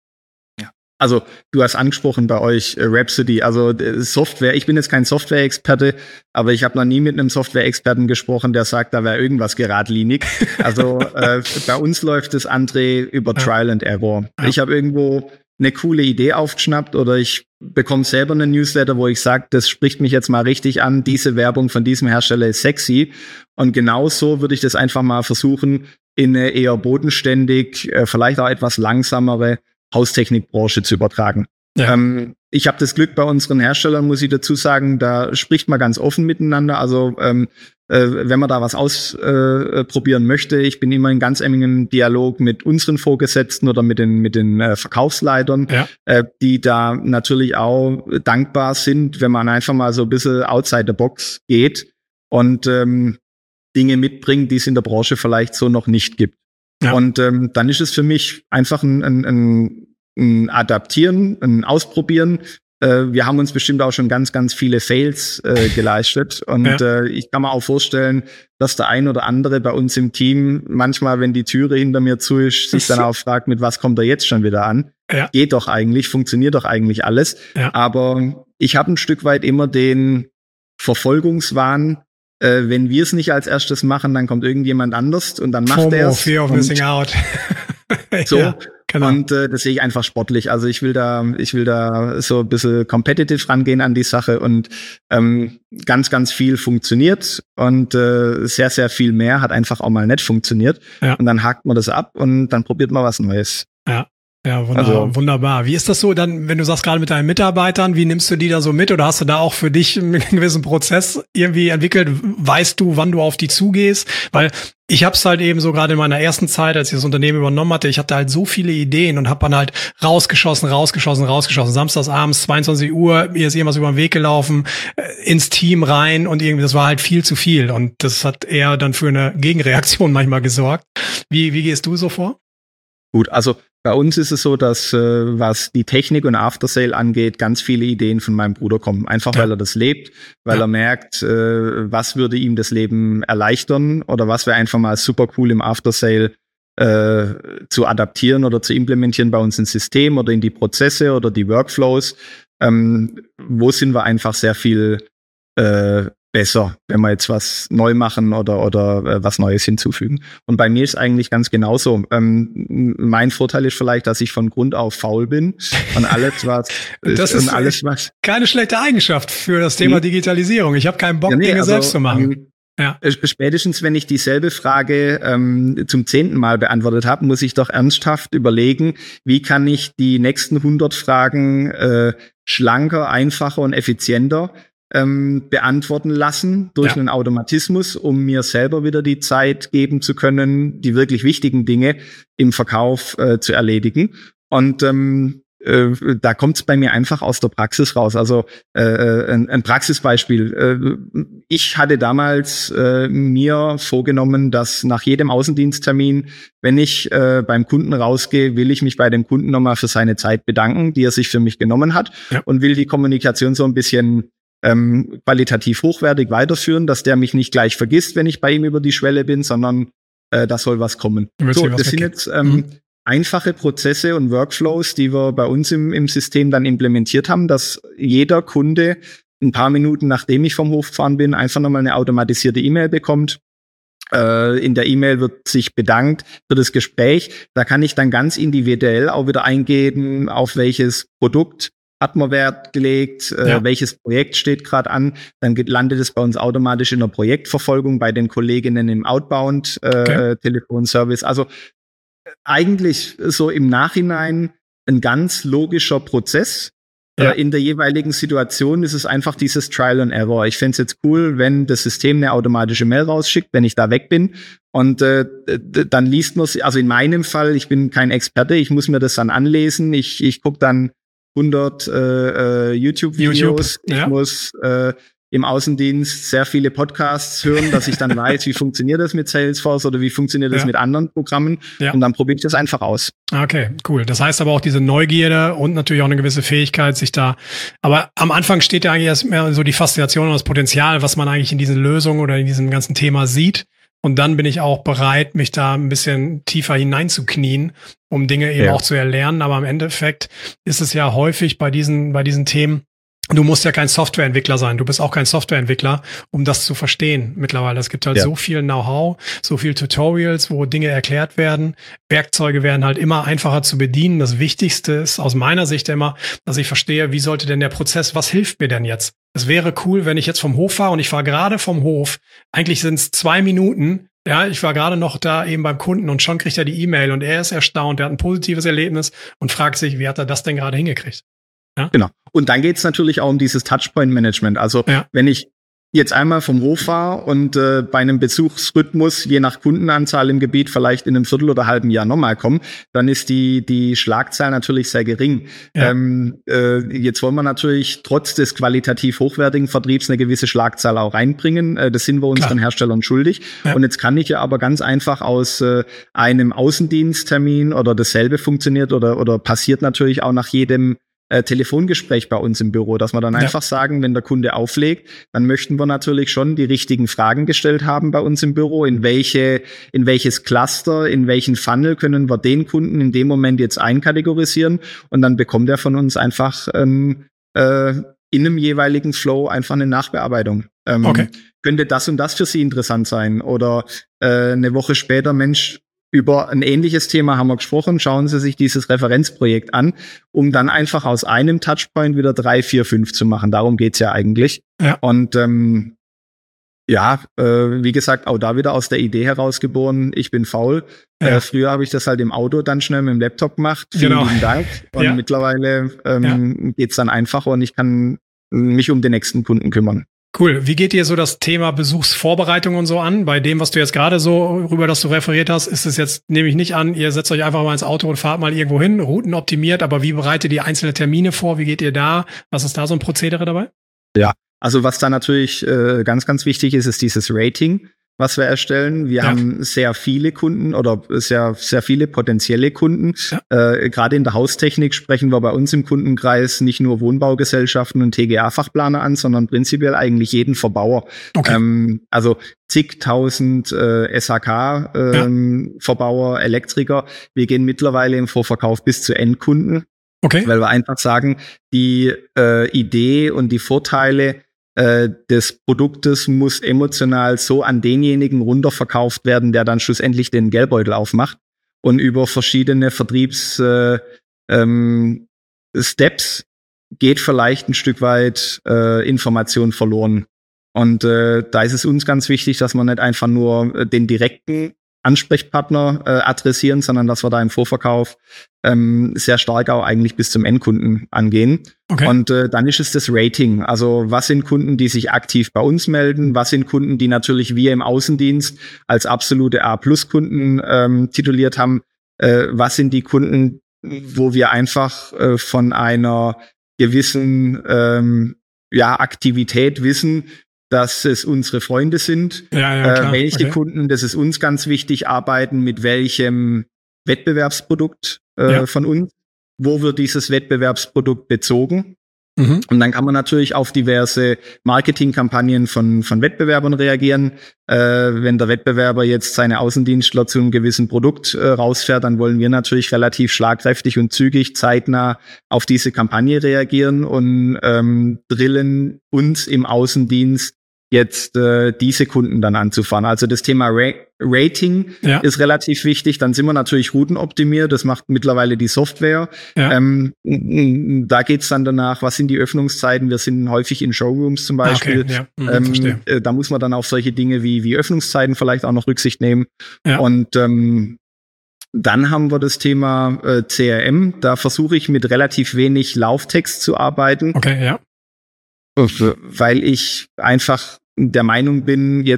Also, du hast angesprochen bei euch äh, Rhapsody, also äh, Software. Ich bin jetzt kein Software-Experte, aber ich habe noch nie mit einem Software-Experten gesprochen, der sagt, da wäre irgendwas geradlinig. Also äh, bei uns läuft das, André, über ja. Trial and Error. Ja. Ich habe irgendwo eine coole Idee aufgeschnappt oder ich bekomme selber einen Newsletter, wo ich sage, das spricht mich jetzt mal richtig an, diese Werbung von diesem Hersteller ist sexy. Und genau so würde ich das einfach mal versuchen, in eine eher bodenständig, äh, vielleicht auch etwas langsamere Haustechnikbranche zu übertragen. Ja. Ähm, ich habe das Glück bei unseren Herstellern, muss ich dazu sagen, da spricht man ganz offen miteinander. Also ähm, äh, wenn man da was ausprobieren äh, möchte, ich bin immer in ganz engem Dialog mit unseren Vorgesetzten oder mit den mit den äh, Verkaufsleitern, ja. äh, die da natürlich auch dankbar sind, wenn man einfach mal so ein bisschen outside the box geht und ähm, Dinge mitbringt, die es in der Branche vielleicht so noch nicht gibt. Ja. Und ähm, dann ist es für mich einfach ein, ein, ein, ein Adaptieren, ein Ausprobieren. Äh, wir haben uns bestimmt auch schon ganz, ganz viele Fails äh, geleistet. Und ja. äh, ich kann mir auch vorstellen, dass der ein oder andere bei uns im Team manchmal, wenn die Türe hinter mir zu ist, sich dann auch fragt, mit was kommt er jetzt schon wieder an? Ja. Geht doch eigentlich, funktioniert doch eigentlich alles. Ja. Aber ich habe ein Stück weit immer den Verfolgungswahn, Äh, wenn wir es nicht als erstes machen, dann kommt irgendjemand anders und dann macht er es. Fear of missing out. So. Ja, genau. Und äh, das sehe ich einfach sportlich. Also ich will da, ich will da so ein bisschen competitive rangehen an die Sache und ähm, ganz, ganz viel funktioniert und äh, sehr, sehr viel mehr hat einfach auch mal nicht funktioniert. Ja. Und dann hakt man das ab und dann probiert man was Neues. Ja. Ja, wunderbar, also, wunderbar. Wie ist das so dann, wenn du sagst, gerade mit deinen Mitarbeitern, wie nimmst du die da so mit oder hast du da auch für dich einen gewissen Prozess irgendwie entwickelt? Weißt du, wann du auf die zugehst? Weil ich hab's halt eben so gerade in meiner ersten Zeit, als ich das Unternehmen übernommen hatte, ich hatte halt so viele Ideen und hab dann halt rausgeschossen, rausgeschossen, rausgeschossen. Samstags abends, zweiundzwanzig Uhr, mir ist irgendwas über den Weg gelaufen, ins Team rein und irgendwie, das war halt viel zu viel und das hat eher dann für eine Gegenreaktion manchmal gesorgt. Wie, wie gehst du so vor? Gut, also bei uns ist es so, dass äh, was die Technik und Aftersale angeht, ganz viele Ideen von meinem Bruder kommen. Einfach ja. weil er das lebt, weil ja. er merkt, äh, was würde ihm das Leben erleichtern oder was wäre einfach mal super cool im Aftersale äh, zu adaptieren oder zu implementieren bei uns ins System oder in die Prozesse oder die Workflows. Ähm, wo sind wir einfach sehr viel äh, besser, wenn wir jetzt was neu machen oder oder äh, was Neues hinzufügen. Und bei mir ist eigentlich ganz genauso. Ähm, mein Vorteil ist vielleicht, dass ich von Grund auf faul bin und alles was das ist und alles was keine schlechte Eigenschaft für das Thema nee. Digitalisierung. Ich habe keinen Bock, ja, nee, Dinge also, selbst zu machen. Ähm, ja. Spätestens, wenn ich dieselbe Frage ähm, zum zehnten Mal beantwortet habe, muss ich doch ernsthaft überlegen, wie kann ich die nächsten hundert Fragen äh, schlanker, einfacher und effizienter Ähm, beantworten lassen durch ja. einen Automatismus, um mir selber wieder die Zeit geben zu können, die wirklich wichtigen Dinge im Verkauf äh, zu erledigen. Und ähm, äh, da kommt es bei mir einfach aus der Praxis raus. Also äh, ein, ein Praxisbeispiel. Äh, ich hatte damals äh, mir vorgenommen, dass nach jedem Außendiensttermin, wenn ich äh, beim Kunden rausgehe, will ich mich bei dem Kunden nochmal für seine Zeit bedanken, die er sich für mich genommen hat ja. und will die Kommunikation so ein bisschen Ähm, qualitativ hochwertig weiterführen, dass der mich nicht gleich vergisst, wenn ich bei ihm über die Schwelle bin, sondern äh, da soll was kommen. So, das sind jetzt ähm, mhm. einfache Prozesse und Workflows, die wir bei uns im, im System dann implementiert haben, dass jeder Kunde ein paar Minuten, nachdem ich vom Hof gefahren bin, einfach nochmal eine automatisierte E-Mail bekommt. Äh, in der E-Mail wird sich bedankt für das Gespräch. Da kann ich dann ganz individuell auch wieder eingeben, auf welches Produkt hat man Wert gelegt, äh, ja. welches Projekt steht gerade an, dann geht, landet es bei uns automatisch in der Projektverfolgung bei den Kolleginnen im Outbound äh, okay. Telefonservice. Also eigentlich so im Nachhinein ein ganz logischer Prozess. Ja. Äh, in der jeweiligen Situation ist es einfach dieses Trial and Error. Ich fände es jetzt cool, wenn das System eine automatische Mail rausschickt, wenn ich da weg bin. Und äh, dann liest man es, also in meinem Fall, ich bin kein Experte, ich muss mir das dann anlesen, ich, ich gucke dann hundert äh, äh, YouTube-Videos. YouTube, ja. Ich muss äh, im Außendienst sehr viele Podcasts hören, dass ich dann weiß, wie funktioniert das mit Salesforce oder wie funktioniert das ja. mit anderen Programmen. Ja. Und dann probiere ich das einfach aus. Okay, cool. Das heißt aber auch diese Neugierde und natürlich auch eine gewisse Fähigkeit, sich da, aber am Anfang steht ja eigentlich erst mehr so die Faszination und das Potenzial, was man eigentlich in diesen Lösungen oder in diesem ganzen Thema sieht. Und dann bin ich auch bereit, mich da ein bisschen tiefer hineinzuknien, um Dinge eben ja. auch zu erlernen. Aber im Endeffekt ist es ja häufig bei diesen, bei diesen Themen, du musst ja kein Softwareentwickler sein. Du bist auch kein Softwareentwickler, um das zu verstehen mittlerweile. Es gibt halt ja. so viel Know-how, so viel Tutorials, wo Dinge erklärt werden. Werkzeuge werden halt immer einfacher zu bedienen. Das Wichtigste ist aus meiner Sicht immer, dass ich verstehe, wie sollte denn der Prozess, was hilft mir denn jetzt? Es wäre cool, wenn ich jetzt vom Hof fahre und ich fahre gerade vom Hof. Eigentlich sind es zwei Minuten. Ja, ich war gerade noch da eben beim Kunden und schon kriegt er die E-Mail und er ist erstaunt. Er hat ein positives Erlebnis und fragt sich, wie hat er das denn gerade hingekriegt? Ja? Genau. Und dann geht es natürlich auch um dieses Touchpoint-Management. Also ja. wenn ich jetzt einmal vom Hof fahre und äh, bei einem Besuchsrhythmus je nach Kundenanzahl im Gebiet vielleicht in einem Viertel oder halben Jahr nochmal komme, dann ist die die Schlagzahl natürlich sehr gering. Ja. Ähm, äh, jetzt wollen wir natürlich trotz des qualitativ hochwertigen Vertriebs eine gewisse Schlagzahl auch reinbringen. Äh, das sind wir unseren Klar. Herstellern schuldig. Ja. Und jetzt kann ich ja aber ganz einfach aus äh, einem Außendiensttermin oder dasselbe funktioniert oder oder passiert natürlich auch nach jedem Äh, Telefongespräch bei uns im Büro, dass wir dann ja. einfach sagen, wenn der Kunde auflegt, dann möchten wir natürlich schon die richtigen Fragen gestellt haben bei uns im Büro, in welche, in welches Cluster, in welchen Funnel können wir den Kunden in dem Moment jetzt einkategorisieren und dann bekommt er von uns einfach ähm, äh, in einem jeweiligen Flow einfach eine Nachbearbeitung. Ähm, okay. Könnte das und das für Sie interessant sein? Oder äh, eine Woche später, Mensch, über ein ähnliches Thema haben wir gesprochen. Schauen Sie sich dieses Referenzprojekt an, um dann einfach aus einem Touchpoint wieder drei, vier, fünf zu machen. Darum geht's ja eigentlich. Ja. Und ähm, ja, äh, wie gesagt, auch da wieder aus der Idee herausgeboren, ich bin faul. Ja. Äh, früher habe ich das halt im Auto dann schnell mit dem Laptop gemacht. Vielen genau. lieben Dank. Und ja. mittlerweile ähm, ja. geht's dann einfacher und ich kann mich um den nächsten Kunden kümmern. Cool. Wie geht dir so das Thema Besuchsvorbereitung und so an? Bei dem, was du jetzt gerade so rüber, dass du referiert hast, ist es jetzt, nehme ich nicht an, ihr setzt euch einfach mal ins Auto und fahrt mal irgendwo hin, Routen optimiert, aber wie bereitet ihr einzelne Termine vor? Wie geht ihr da? Was ist da so ein Prozedere dabei? Ja, also was da natürlich äh, ganz, ganz wichtig ist, ist dieses Rating, was wir erstellen. Wir ja. haben sehr viele Kunden oder sehr, sehr viele potenzielle Kunden. Ja. Äh, gerade in der Haustechnik sprechen wir bei uns im Kundenkreis nicht nur Wohnbaugesellschaften und T G A-Fachplaner an, sondern prinzipiell eigentlich jeden Verbauer. Okay. Ähm, also zigtausend äh, S H K-Verbauer, ähm, ja. Elektriker. Wir gehen mittlerweile im Vorverkauf bis zu Endkunden. Okay. Weil wir einfach sagen, die äh, Idee und die Vorteile des Produktes muss emotional so an denjenigen runterverkauft werden, der dann schlussendlich den Geldbeutel aufmacht und über verschiedene Vertriebs äh, ähm, Steps geht vielleicht ein Stück weit äh, Information verloren. Und äh, da ist es uns ganz wichtig, dass wir nicht einfach nur äh, den direkten Ansprechpartner äh, adressieren, sondern dass wir da im Vorverkauf ähm, sehr stark auch eigentlich bis zum Endkunden angehen. Okay. Und äh, dann ist es das Rating. Also was sind Kunden, die sich aktiv bei uns melden? Was sind Kunden, die natürlich wir im Außendienst als absolute A-Plus-Kunden ähm, tituliert haben? Äh, was sind die Kunden, wo wir einfach äh, von einer gewissen ähm, ja, Aktivität wissen, dass es unsere Freunde sind, ja, ja, klar. Äh, welche okay. Kunden, das ist uns ganz wichtig, arbeiten mit welchem Wettbewerbsprodukt äh, ja. von uns, wo wird dieses Wettbewerbsprodukt bezogen. Mhm. Und dann kann man natürlich auf diverse Marketingkampagnen von von Wettbewerbern reagieren. Äh, wenn der Wettbewerber jetzt seine Außendienstler zu einem gewissen Produkt äh, rausfährt, dann wollen wir natürlich relativ schlagkräftig und zügig zeitnah auf diese Kampagne reagieren und ähm, drillen uns im Außendienst jetzt äh, diese Kunden dann anzufahren. Also das Thema Ra- Rating ja. ist relativ wichtig. Dann sind wir natürlich routenoptimiert. Das macht mittlerweile die Software. Ja. Ähm, da geht's dann danach, was sind die Öffnungszeiten? Wir sind häufig in Showrooms zum Beispiel. Okay, ja. mhm, ähm, verstehe. Äh, da muss man dann auf solche Dinge wie, wie Öffnungszeiten vielleicht auch noch Rücksicht nehmen. Ja. Und ähm, dann haben wir das Thema äh, C R M. Da versuche ich mit relativ wenig Lauftext zu arbeiten. Okay, ja. Weil ich einfach der Meinung bin, jetzt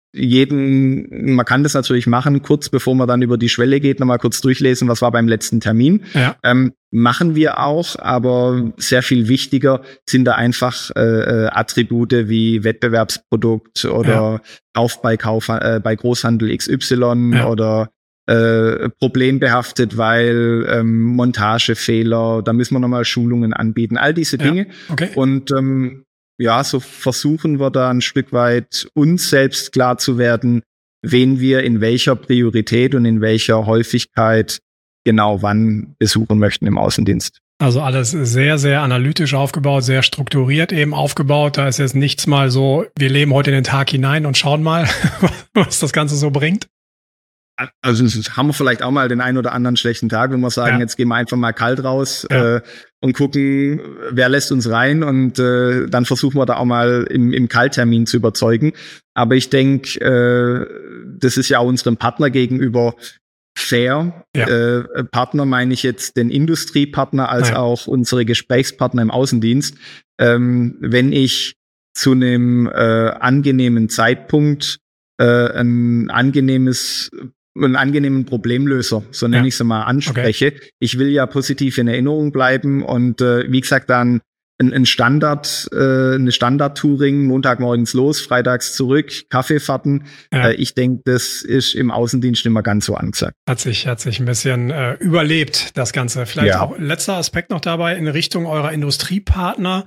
jeden, man kann das natürlich machen, kurz bevor man dann über die Schwelle geht, nochmal kurz durchlesen, was war beim letzten Termin. Ja. Ähm, machen wir auch, aber sehr viel wichtiger sind da einfach äh, Attribute wie Wettbewerbsprodukt oder ja. Kauf bei Kauf äh, bei Großhandel X Y ja. oder äh, problembehaftet, weil ähm, Montagefehler, da müssen wir nochmal Schulungen anbieten, all diese Dinge. Ja. Okay. Und ähm, ja, so versuchen wir da ein Stück weit uns selbst klar zu werden, wen wir in welcher Priorität und in welcher Häufigkeit genau wann besuchen möchten im Außendienst. Also alles sehr, sehr analytisch aufgebaut, sehr strukturiert eben aufgebaut. Da ist jetzt nichts mal so, wir leben heute in den Tag hinein und schauen mal, was das Ganze so bringt. Also haben wir vielleicht auch mal den einen oder anderen schlechten Tag, wenn wir sagen, ja. jetzt gehen wir einfach mal kalt raus ja. äh, und gucken, wer lässt uns rein und äh, dann versuchen wir da auch mal im, im Kalttermin zu überzeugen. Aber ich denke, äh, das ist ja auch unserem Partner gegenüber fair. Ja. Äh, Partner meine ich jetzt den Industriepartner als ja. auch unsere Gesprächspartner im Außendienst. Ähm, wenn ich zu einem äh, angenehmen Zeitpunkt äh, ein angenehmes einen angenehmen Problemlöser, so nenne ja. ich es mal, anspreche. Okay. Ich will ja positiv in Erinnerung bleiben und äh, wie gesagt dann ein, ein Standard, äh, eine Standard-Touring, Montagmorgens los, freitags zurück, Kaffeefahrten. Ja. Äh, ich denke, das ist im Außendienst immer ganz so angesagt. Hat sich, hat sich ein bisschen äh, überlebt, das Ganze. Vielleicht ja. auch letzter Aspekt noch dabei in Richtung eurer Industriepartner.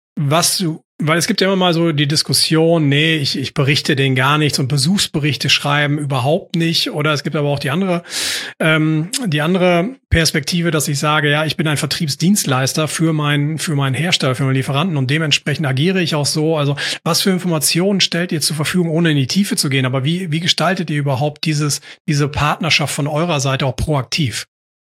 Was du, weil es gibt ja immer mal so die Diskussion, nee, ich, ich berichte denen gar nichts und Besuchsberichte schreiben überhaupt nicht. Oder es gibt aber auch die andere, ähm, die andere Perspektive, dass ich sage, ja, ich bin ein Vertriebsdienstleister für meinen, für meinen Hersteller, für meinen Lieferanten und dementsprechend agiere ich auch so. Also was für Informationen stellt ihr zur Verfügung, ohne in die Tiefe zu gehen? Aber wie, wie gestaltet ihr überhaupt dieses, diese Partnerschaft von eurer Seite auch proaktiv?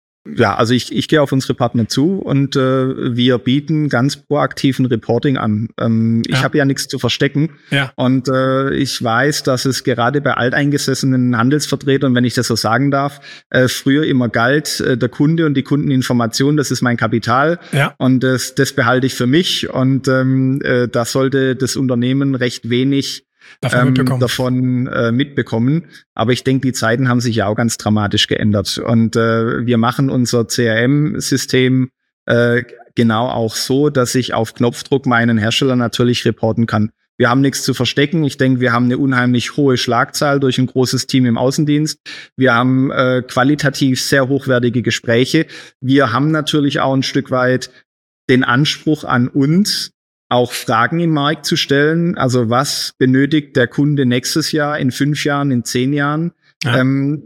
Ja, also ich, ich gehe auf unsere Partner zu und äh, wir bieten ganz proaktiven Reporting an. Ähm, ja. Ich habe ja nichts zu verstecken ja. und äh, ich weiß, dass es gerade bei alteingesessenen Handelsvertretern, wenn ich das so sagen darf, äh, früher immer galt, äh, der Kunde und die Kundeninformation, das ist mein Kapital ja. und das, das behalte ich für mich und ähm, äh, da sollte das Unternehmen recht wenig davon, ähm, davon äh, mitbekommen. Aber ich denke, die Zeiten haben sich ja auch ganz dramatisch geändert. Und äh, wir machen unser C R M-System äh, genau auch so, dass ich auf Knopfdruck meinen Hersteller natürlich reporten kann. Wir haben nichts zu verstecken. Ich denke, wir haben eine unheimlich hohe Schlagzahl durch ein großes Team im Außendienst. Wir haben äh, qualitativ sehr hochwertige Gespräche. Wir haben natürlich auch ein Stück weit den Anspruch an uns, auch Fragen im Markt zu stellen. Also was benötigt der Kunde nächstes Jahr, in fünf Jahren, in zehn Jahren? Ja. Ähm,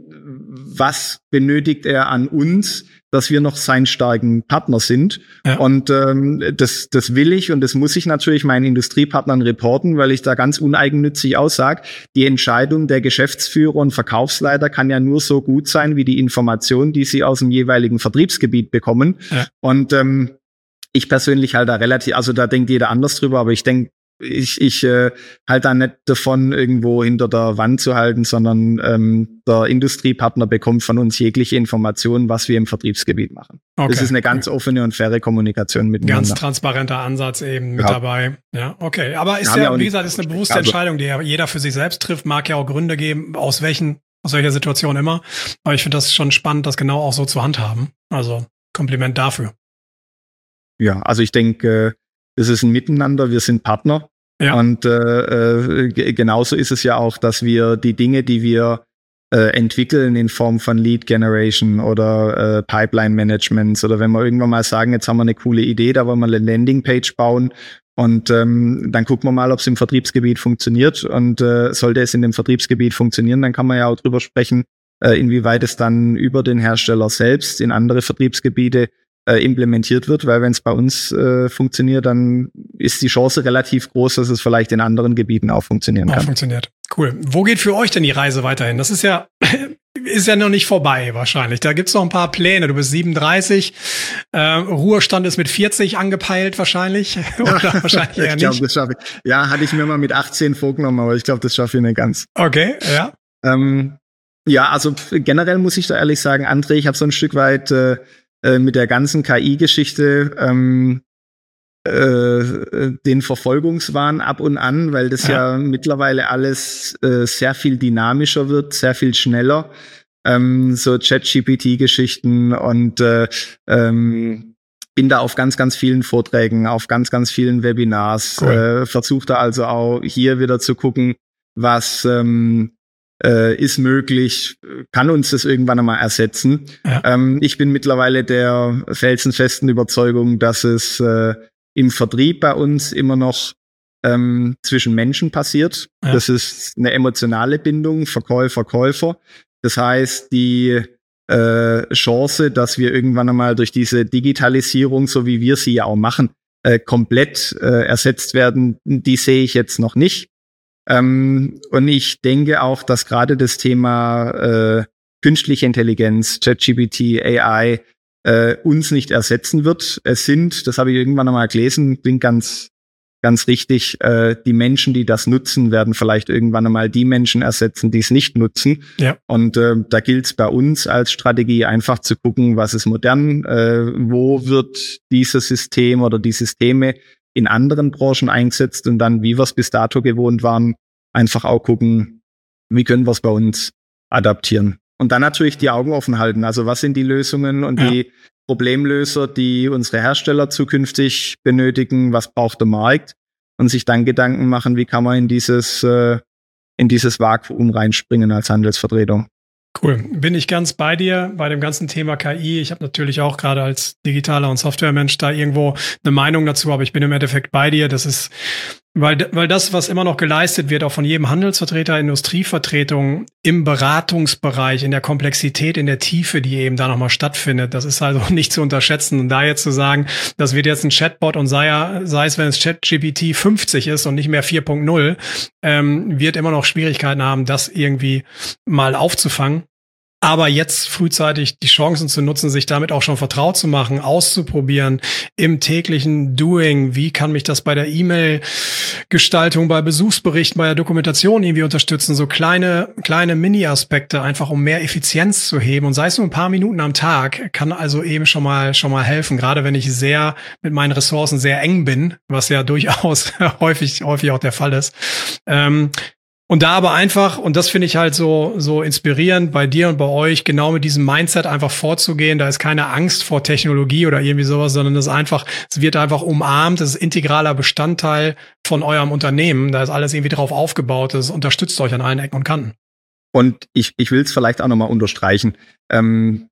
was benötigt er an uns, dass wir noch sein starken Partner sind? Ja. Und ähm, das, das will ich und das muss ich natürlich meinen Industriepartnern reporten, weil ich da ganz uneigennützig aussage. Die Entscheidung der Geschäftsführer und Verkaufsleiter kann ja nur so gut sein, wie die Information, die sie aus dem jeweiligen Vertriebsgebiet bekommen. Ja. Und ähm, ich persönlich halt da relativ, also da denkt jeder anders drüber, aber ich denke, ich, ich äh, halt da nicht davon, irgendwo hinter der Wand zu halten, sondern ähm, der Industriepartner bekommt von uns jegliche Informationen, was wir im Vertriebsgebiet machen. Okay. Das ist eine ganz offene und faire Kommunikation miteinander. Ganz transparenter Ansatz eben mit ja. dabei. Ja, okay. Aber ist ja, ja wie gesagt, ist eine bewusste also, Entscheidung, die ja jeder für sich selbst trifft, mag ja auch Gründe geben, aus welchen, aus welcher Situation immer. Aber ich finde das schon spannend, das genau auch so zu handhaben. Also Kompliment dafür. Ja, also ich denke, es ist ein Miteinander, wir sind Partner. Ja. Und äh, äh, genauso ist es ja auch, dass wir die Dinge, die wir äh, entwickeln in Form von Lead Generation oder äh, Pipeline Managements oder wenn wir irgendwann mal sagen, jetzt haben wir eine coole Idee, da wollen wir eine Landingpage bauen und ähm, dann gucken wir mal, ob es im Vertriebsgebiet funktioniert und äh, sollte es in dem Vertriebsgebiet funktionieren, dann kann man ja auch drüber sprechen, äh, inwieweit es dann über den Hersteller selbst in andere Vertriebsgebiete Äh, implementiert wird, weil wenn es bei uns äh, funktioniert, dann ist die Chance relativ groß, dass es vielleicht in anderen Gebieten auch funktionieren auch kann. Funktioniert. Cool. Wo geht für euch denn die Reise weiterhin? Das ist ja ist ja noch nicht vorbei wahrscheinlich. Da gibt's noch ein paar Pläne. Du bist siebenunddreißig, äh, Ruhestand ist mit vierzig angepeilt wahrscheinlich oder ja, wahrscheinlich eher ich glaub, nicht. Das schaffe ich. Ja, hatte ich mir mal mit achtzehn vorgenommen, aber ich glaube, das schaffe ich nicht ganz. Okay, ja. Ähm, ja, also generell muss ich da ehrlich sagen, André, ich habe so ein Stück weit äh, mit der ganzen K I-Geschichte ähm, äh, den Verfolgungswahn ab und an, weil das ja, ja mittlerweile alles äh, sehr viel dynamischer wird, sehr viel schneller. Ähm, so Chat-G P T-Geschichten und äh, ähm, bin da auf ganz, ganz vielen Vorträgen, auf ganz, ganz vielen Webinars, cool. äh, versuche da also auch hier wieder zu gucken, was ähm, äh, ist möglich, kann uns das irgendwann einmal ersetzen. Ja. Ähm, ich bin mittlerweile der felsenfesten Überzeugung, dass es äh, im Vertrieb bei uns immer noch ähm, zwischen Menschen passiert. Ja. Das ist eine emotionale Bindung, Verkäufer, Käufer. Das heißt, die äh, Chance, dass wir irgendwann einmal durch diese Digitalisierung, so wie wir sie ja auch machen, äh, komplett äh, ersetzt werden, die sehe ich jetzt noch nicht. Ähm, und ich denke auch, dass gerade das Thema äh, künstliche Intelligenz, Chat-G P T, A I, äh, uns nicht ersetzen wird. Es sind, das habe ich irgendwann einmal gelesen, klingt ganz Ganz richtig, äh, die Menschen, die das nutzen, werden vielleicht irgendwann einmal die Menschen ersetzen, die es nicht nutzen. Ja. Und äh, da gilt es bei uns als Strategie einfach zu gucken, was ist modern, äh, wo wird dieses System oder die Systeme in anderen Branchen eingesetzt und dann, wie wir es bis dato gewohnt waren, einfach auch gucken, wie können wir es bei uns adaptieren. Und dann natürlich die Augen offen halten. Also was sind die Lösungen und ja. die Problemlöser, die unsere Hersteller zukünftig benötigen, was braucht der Markt und sich dann Gedanken machen, wie kann man in dieses äh, in dieses Vakuum reinspringen als Handelsvertretung. Cool, bin ich ganz bei dir bei dem ganzen Thema K I. Ich habe natürlich auch gerade als digitaler und Softwaremensch da irgendwo eine Meinung dazu, aber ich bin im Endeffekt bei dir. Das ist, weil, weil das, was immer noch geleistet wird, auch von jedem Handelsvertreter, Industrievertretung im Beratungsbereich, in der Komplexität, in der Tiefe, die eben da nochmal stattfindet, das ist also nicht zu unterschätzen. Und da jetzt zu sagen, das wird jetzt ein Chatbot und sei, ja, sei es, wenn es Chat-G P T fünfzig ist und nicht mehr vier Punkt null, ähm, wird immer noch Schwierigkeiten haben, das irgendwie mal aufzufangen. Aber jetzt frühzeitig die Chancen zu nutzen, sich damit auch schon vertraut zu machen, auszuprobieren im täglichen Doing. Wie kann mich das bei der E-Mail-Gestaltung, bei Besuchsberichten, bei der Dokumentation irgendwie unterstützen? So kleine, kleine Mini-Aspekte, einfach um mehr Effizienz zu heben. Und sei es nur ein paar Minuten am Tag, kann also eben schon mal, schon mal helfen. Gerade wenn ich sehr mit meinen Ressourcen sehr eng bin, was ja durchaus häufig, häufig auch der Fall ist. Ähm, Und da aber einfach, und das finde ich halt so so inspirierend bei dir und bei euch, genau mit diesem Mindset einfach vorzugehen. Da ist keine Angst vor Technologie oder irgendwie sowas, sondern das ist einfach, es wird einfach umarmt, das ist integraler Bestandteil von eurem Unternehmen. Da ist alles irgendwie drauf aufgebaut, das unterstützt euch an allen Ecken und Kanten. Und ich ich will es vielleicht auch nochmal unterstreichen. Ähm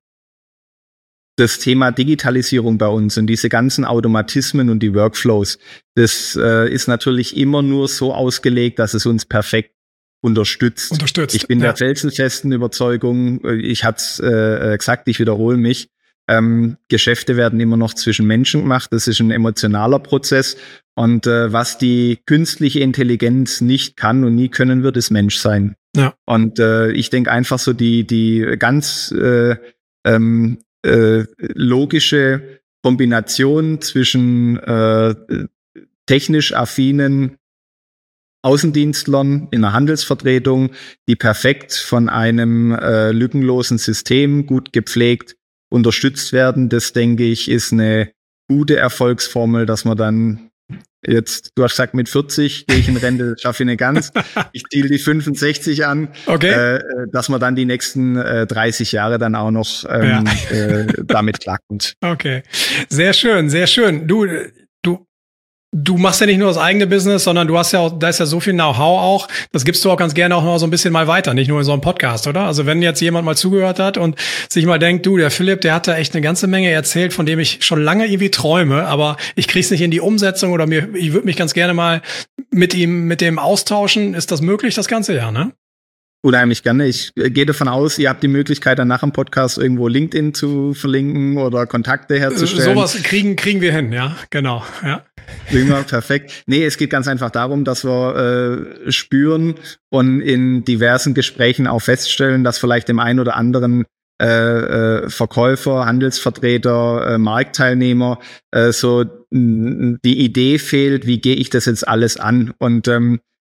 Das Thema Digitalisierung bei uns und diese ganzen Automatismen und die Workflows, das äh, ist natürlich immer nur so ausgelegt, dass es uns perfekt unterstützt. Unterstützt. Ich bin ja. der felsenfesten Überzeugung, ich hatte es äh, gesagt, ich wiederhole mich, ähm, Geschäfte werden immer noch zwischen Menschen gemacht, das ist ein emotionaler Prozess und äh, was die künstliche Intelligenz nicht kann und nie können wird, ist Menschsein. Ja. Und äh, ich denke einfach so die, die ganz äh, ähm, äh, logische Kombination zwischen äh, technisch affinen Außendienstlern in einer Handelsvertretung, die perfekt von einem äh, lückenlosen System gut gepflegt unterstützt werden. Das, denke ich, ist eine gute Erfolgsformel, dass man dann jetzt, du hast gesagt, mit vierzig gehe ich in Rente, schaffe ich nicht ganz. Ich ziele die fünfundsechzig an, okay. äh, dass man dann die nächsten äh, dreißig Jahre dann auch noch ähm, ja. äh, damit klarkommt. Okay, sehr schön, sehr schön. Du, du Du machst ja nicht nur das eigene Business, sondern du hast ja auch, da ist ja so viel Know-how auch, das gibst du auch ganz gerne auch noch so ein bisschen mal weiter, nicht nur in so einem Podcast, oder? Also wenn jetzt jemand mal zugehört hat und sich mal denkt, du, der Philipp, der hat da echt eine ganze Menge erzählt, von dem ich schon lange irgendwie träume, aber ich krieg's nicht in die Umsetzung oder mir, ich würde mich ganz gerne mal mit ihm, mit dem austauschen. Ist das möglich, das ganze Jahr, ne? Unheimlich gerne. Ich gehe davon aus, ihr habt die Möglichkeit, dann nach dem Podcast irgendwo LinkedIn zu verlinken oder Kontakte herzustellen. Sowas kriegen, kriegen wir hin, ja, genau, ja. Prima, perfekt. Nee, es geht ganz einfach darum, dass wir äh, spüren und in diversen Gesprächen auch feststellen, dass vielleicht dem einen oder anderen äh, äh, Verkäufer, Handelsvertreter, äh, Marktteilnehmer äh, so n- die Idee fehlt, wie gehe ich das jetzt alles an? Und ähm,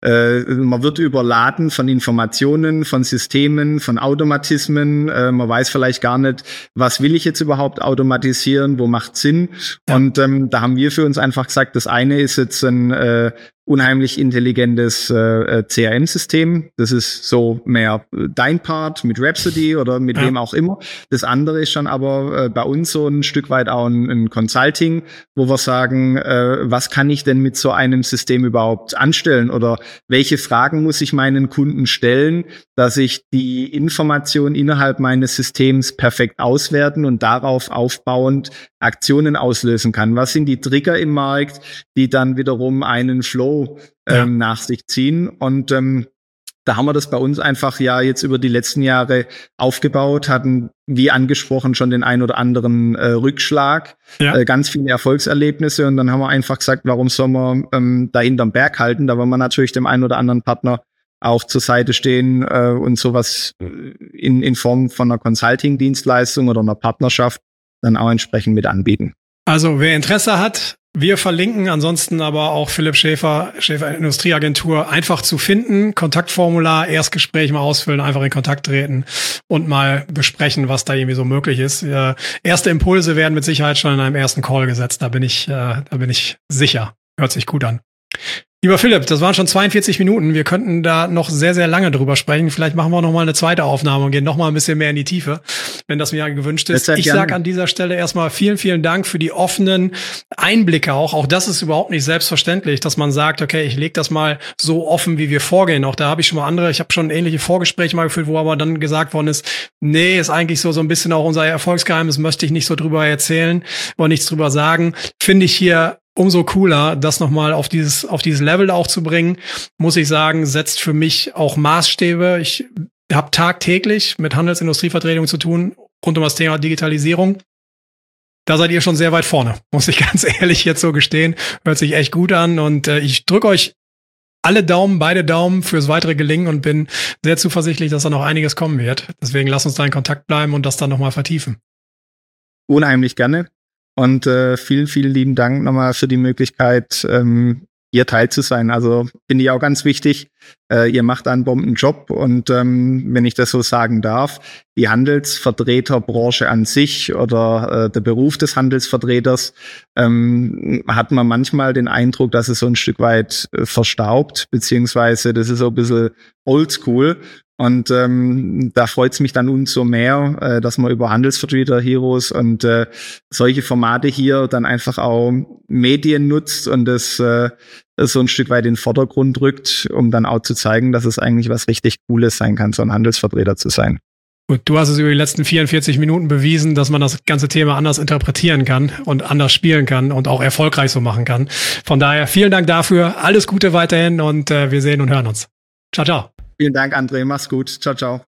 äh, man wird überladen von Informationen, von Systemen, von Automatismen. Äh, man weiß vielleicht gar nicht, was will ich jetzt überhaupt automatisieren, wo macht Sinn. Ja. Und ähm, da haben wir für uns einfach gesagt, das eine ist jetzt ein äh, unheimlich intelligentes äh, C R M-System. Das ist so mehr dein Part mit Rhapsody oder mit ja. wem auch immer. Das andere ist schon aber äh, bei uns so ein Stück weit auch ein, ein Consulting, wo wir sagen, äh, was kann ich denn mit so einem System überhaupt anstellen oder welche Fragen muss ich meinen Kunden stellen, dass ich die Information innerhalb meines Systems perfekt auswerten und darauf aufbauend Aktionen auslösen kann. Was sind die Trigger im Markt, die dann wiederum einen Flow ähm, ja. nach sich ziehen? Und ähm, da haben wir das bei uns einfach ja jetzt über die letzten Jahre aufgebaut, hatten, wie angesprochen, schon den ein oder anderen äh, Rückschlag, ja. äh, ganz viele Erfolgserlebnisse. Und dann haben wir einfach gesagt, warum soll man ähm, da hinterm Berg halten? Da wollen wir natürlich dem einen oder anderen Partner auch zur Seite stehen äh, und sowas in, in Form von einer Consulting-Dienstleistung oder einer Partnerschaft dann auch entsprechend mit anbieten. Also wer Interesse hat, wir verlinken, ansonsten aber auch Philipp Schäfer, Schäfer Industrieagentur, einfach zu finden. Kontaktformular, Erstgespräch mal ausfüllen, einfach in Kontakt treten und mal besprechen, was da irgendwie so möglich ist. Äh, erste Impulse werden mit Sicherheit schon in einem ersten Call gesetzt, da bin ich, äh, da bin ich sicher. Hört sich gut an. Lieber Philipp, das waren schon zweiundvierzig Minuten. Wir könnten da noch sehr, sehr lange drüber sprechen. Vielleicht machen wir noch mal eine zweite Aufnahme und gehen noch mal ein bisschen mehr in die Tiefe, wenn das mir gewünscht ist. Ich sage an dieser Stelle erstmal vielen, vielen Dank für die offenen Einblicke auch. Auch das ist überhaupt nicht selbstverständlich, dass man sagt, okay, ich lege das mal so offen, wie wir vorgehen. Auch da habe ich schon mal andere, ich habe schon ähnliche Vorgespräche mal geführt, wo aber dann gesagt worden ist, nee, ist eigentlich so so ein bisschen auch unser Erfolgsgeheimnis, möchte ich nicht so drüber erzählen oder nichts drüber sagen. Finde ich hier umso cooler, das nochmal auf dieses, auf dieses Level auch zu bringen, muss ich sagen, setzt für mich auch Maßstäbe. Ich habe tagtäglich mit Handelsindustrievertretungen zu tun, rund um das Thema Digitalisierung. Da seid ihr schon sehr weit vorne, muss ich ganz ehrlich jetzt so gestehen. Hört sich echt gut an und äh, ich drücke euch alle Daumen, beide Daumen fürs weitere Gelingen und bin sehr zuversichtlich, dass da noch einiges kommen wird. Deswegen lasst uns da in Kontakt bleiben und das dann nochmal vertiefen. Unheimlich gerne. Und äh, vielen, vielen lieben Dank nochmal für die Möglichkeit, ähm, hier Teil zu sein. Also finde ich auch ganz wichtig. Äh, ihr macht einen Bombenjob und ähm, wenn ich das so sagen darf, die Handelsvertreterbranche an sich oder äh, der Beruf des Handelsvertreters ähm, hat man manchmal den Eindruck, dass es so ein Stück weit äh, verstaubt, beziehungsweise das ist so ein bisschen oldschool. Und ähm, da freut es mich dann umso mehr, äh, dass man über Handelsvertreter, Heroes und äh, solche Formate hier dann einfach auch Medien nutzt und das äh, so ein Stück weit in den Vordergrund rückt, um dann auch zu zeigen, dass es eigentlich was richtig Cooles sein kann, so ein Handelsvertreter zu sein. Gut, du hast es über die letzten vierundvierzig Minuten bewiesen, dass man das ganze Thema anders interpretieren kann und anders spielen kann und auch erfolgreich so machen kann. Von daher vielen Dank dafür, alles Gute weiterhin und äh, wir sehen und hören uns. Ciao, ciao. Vielen Dank, André. Mach's gut. Ciao, ciao.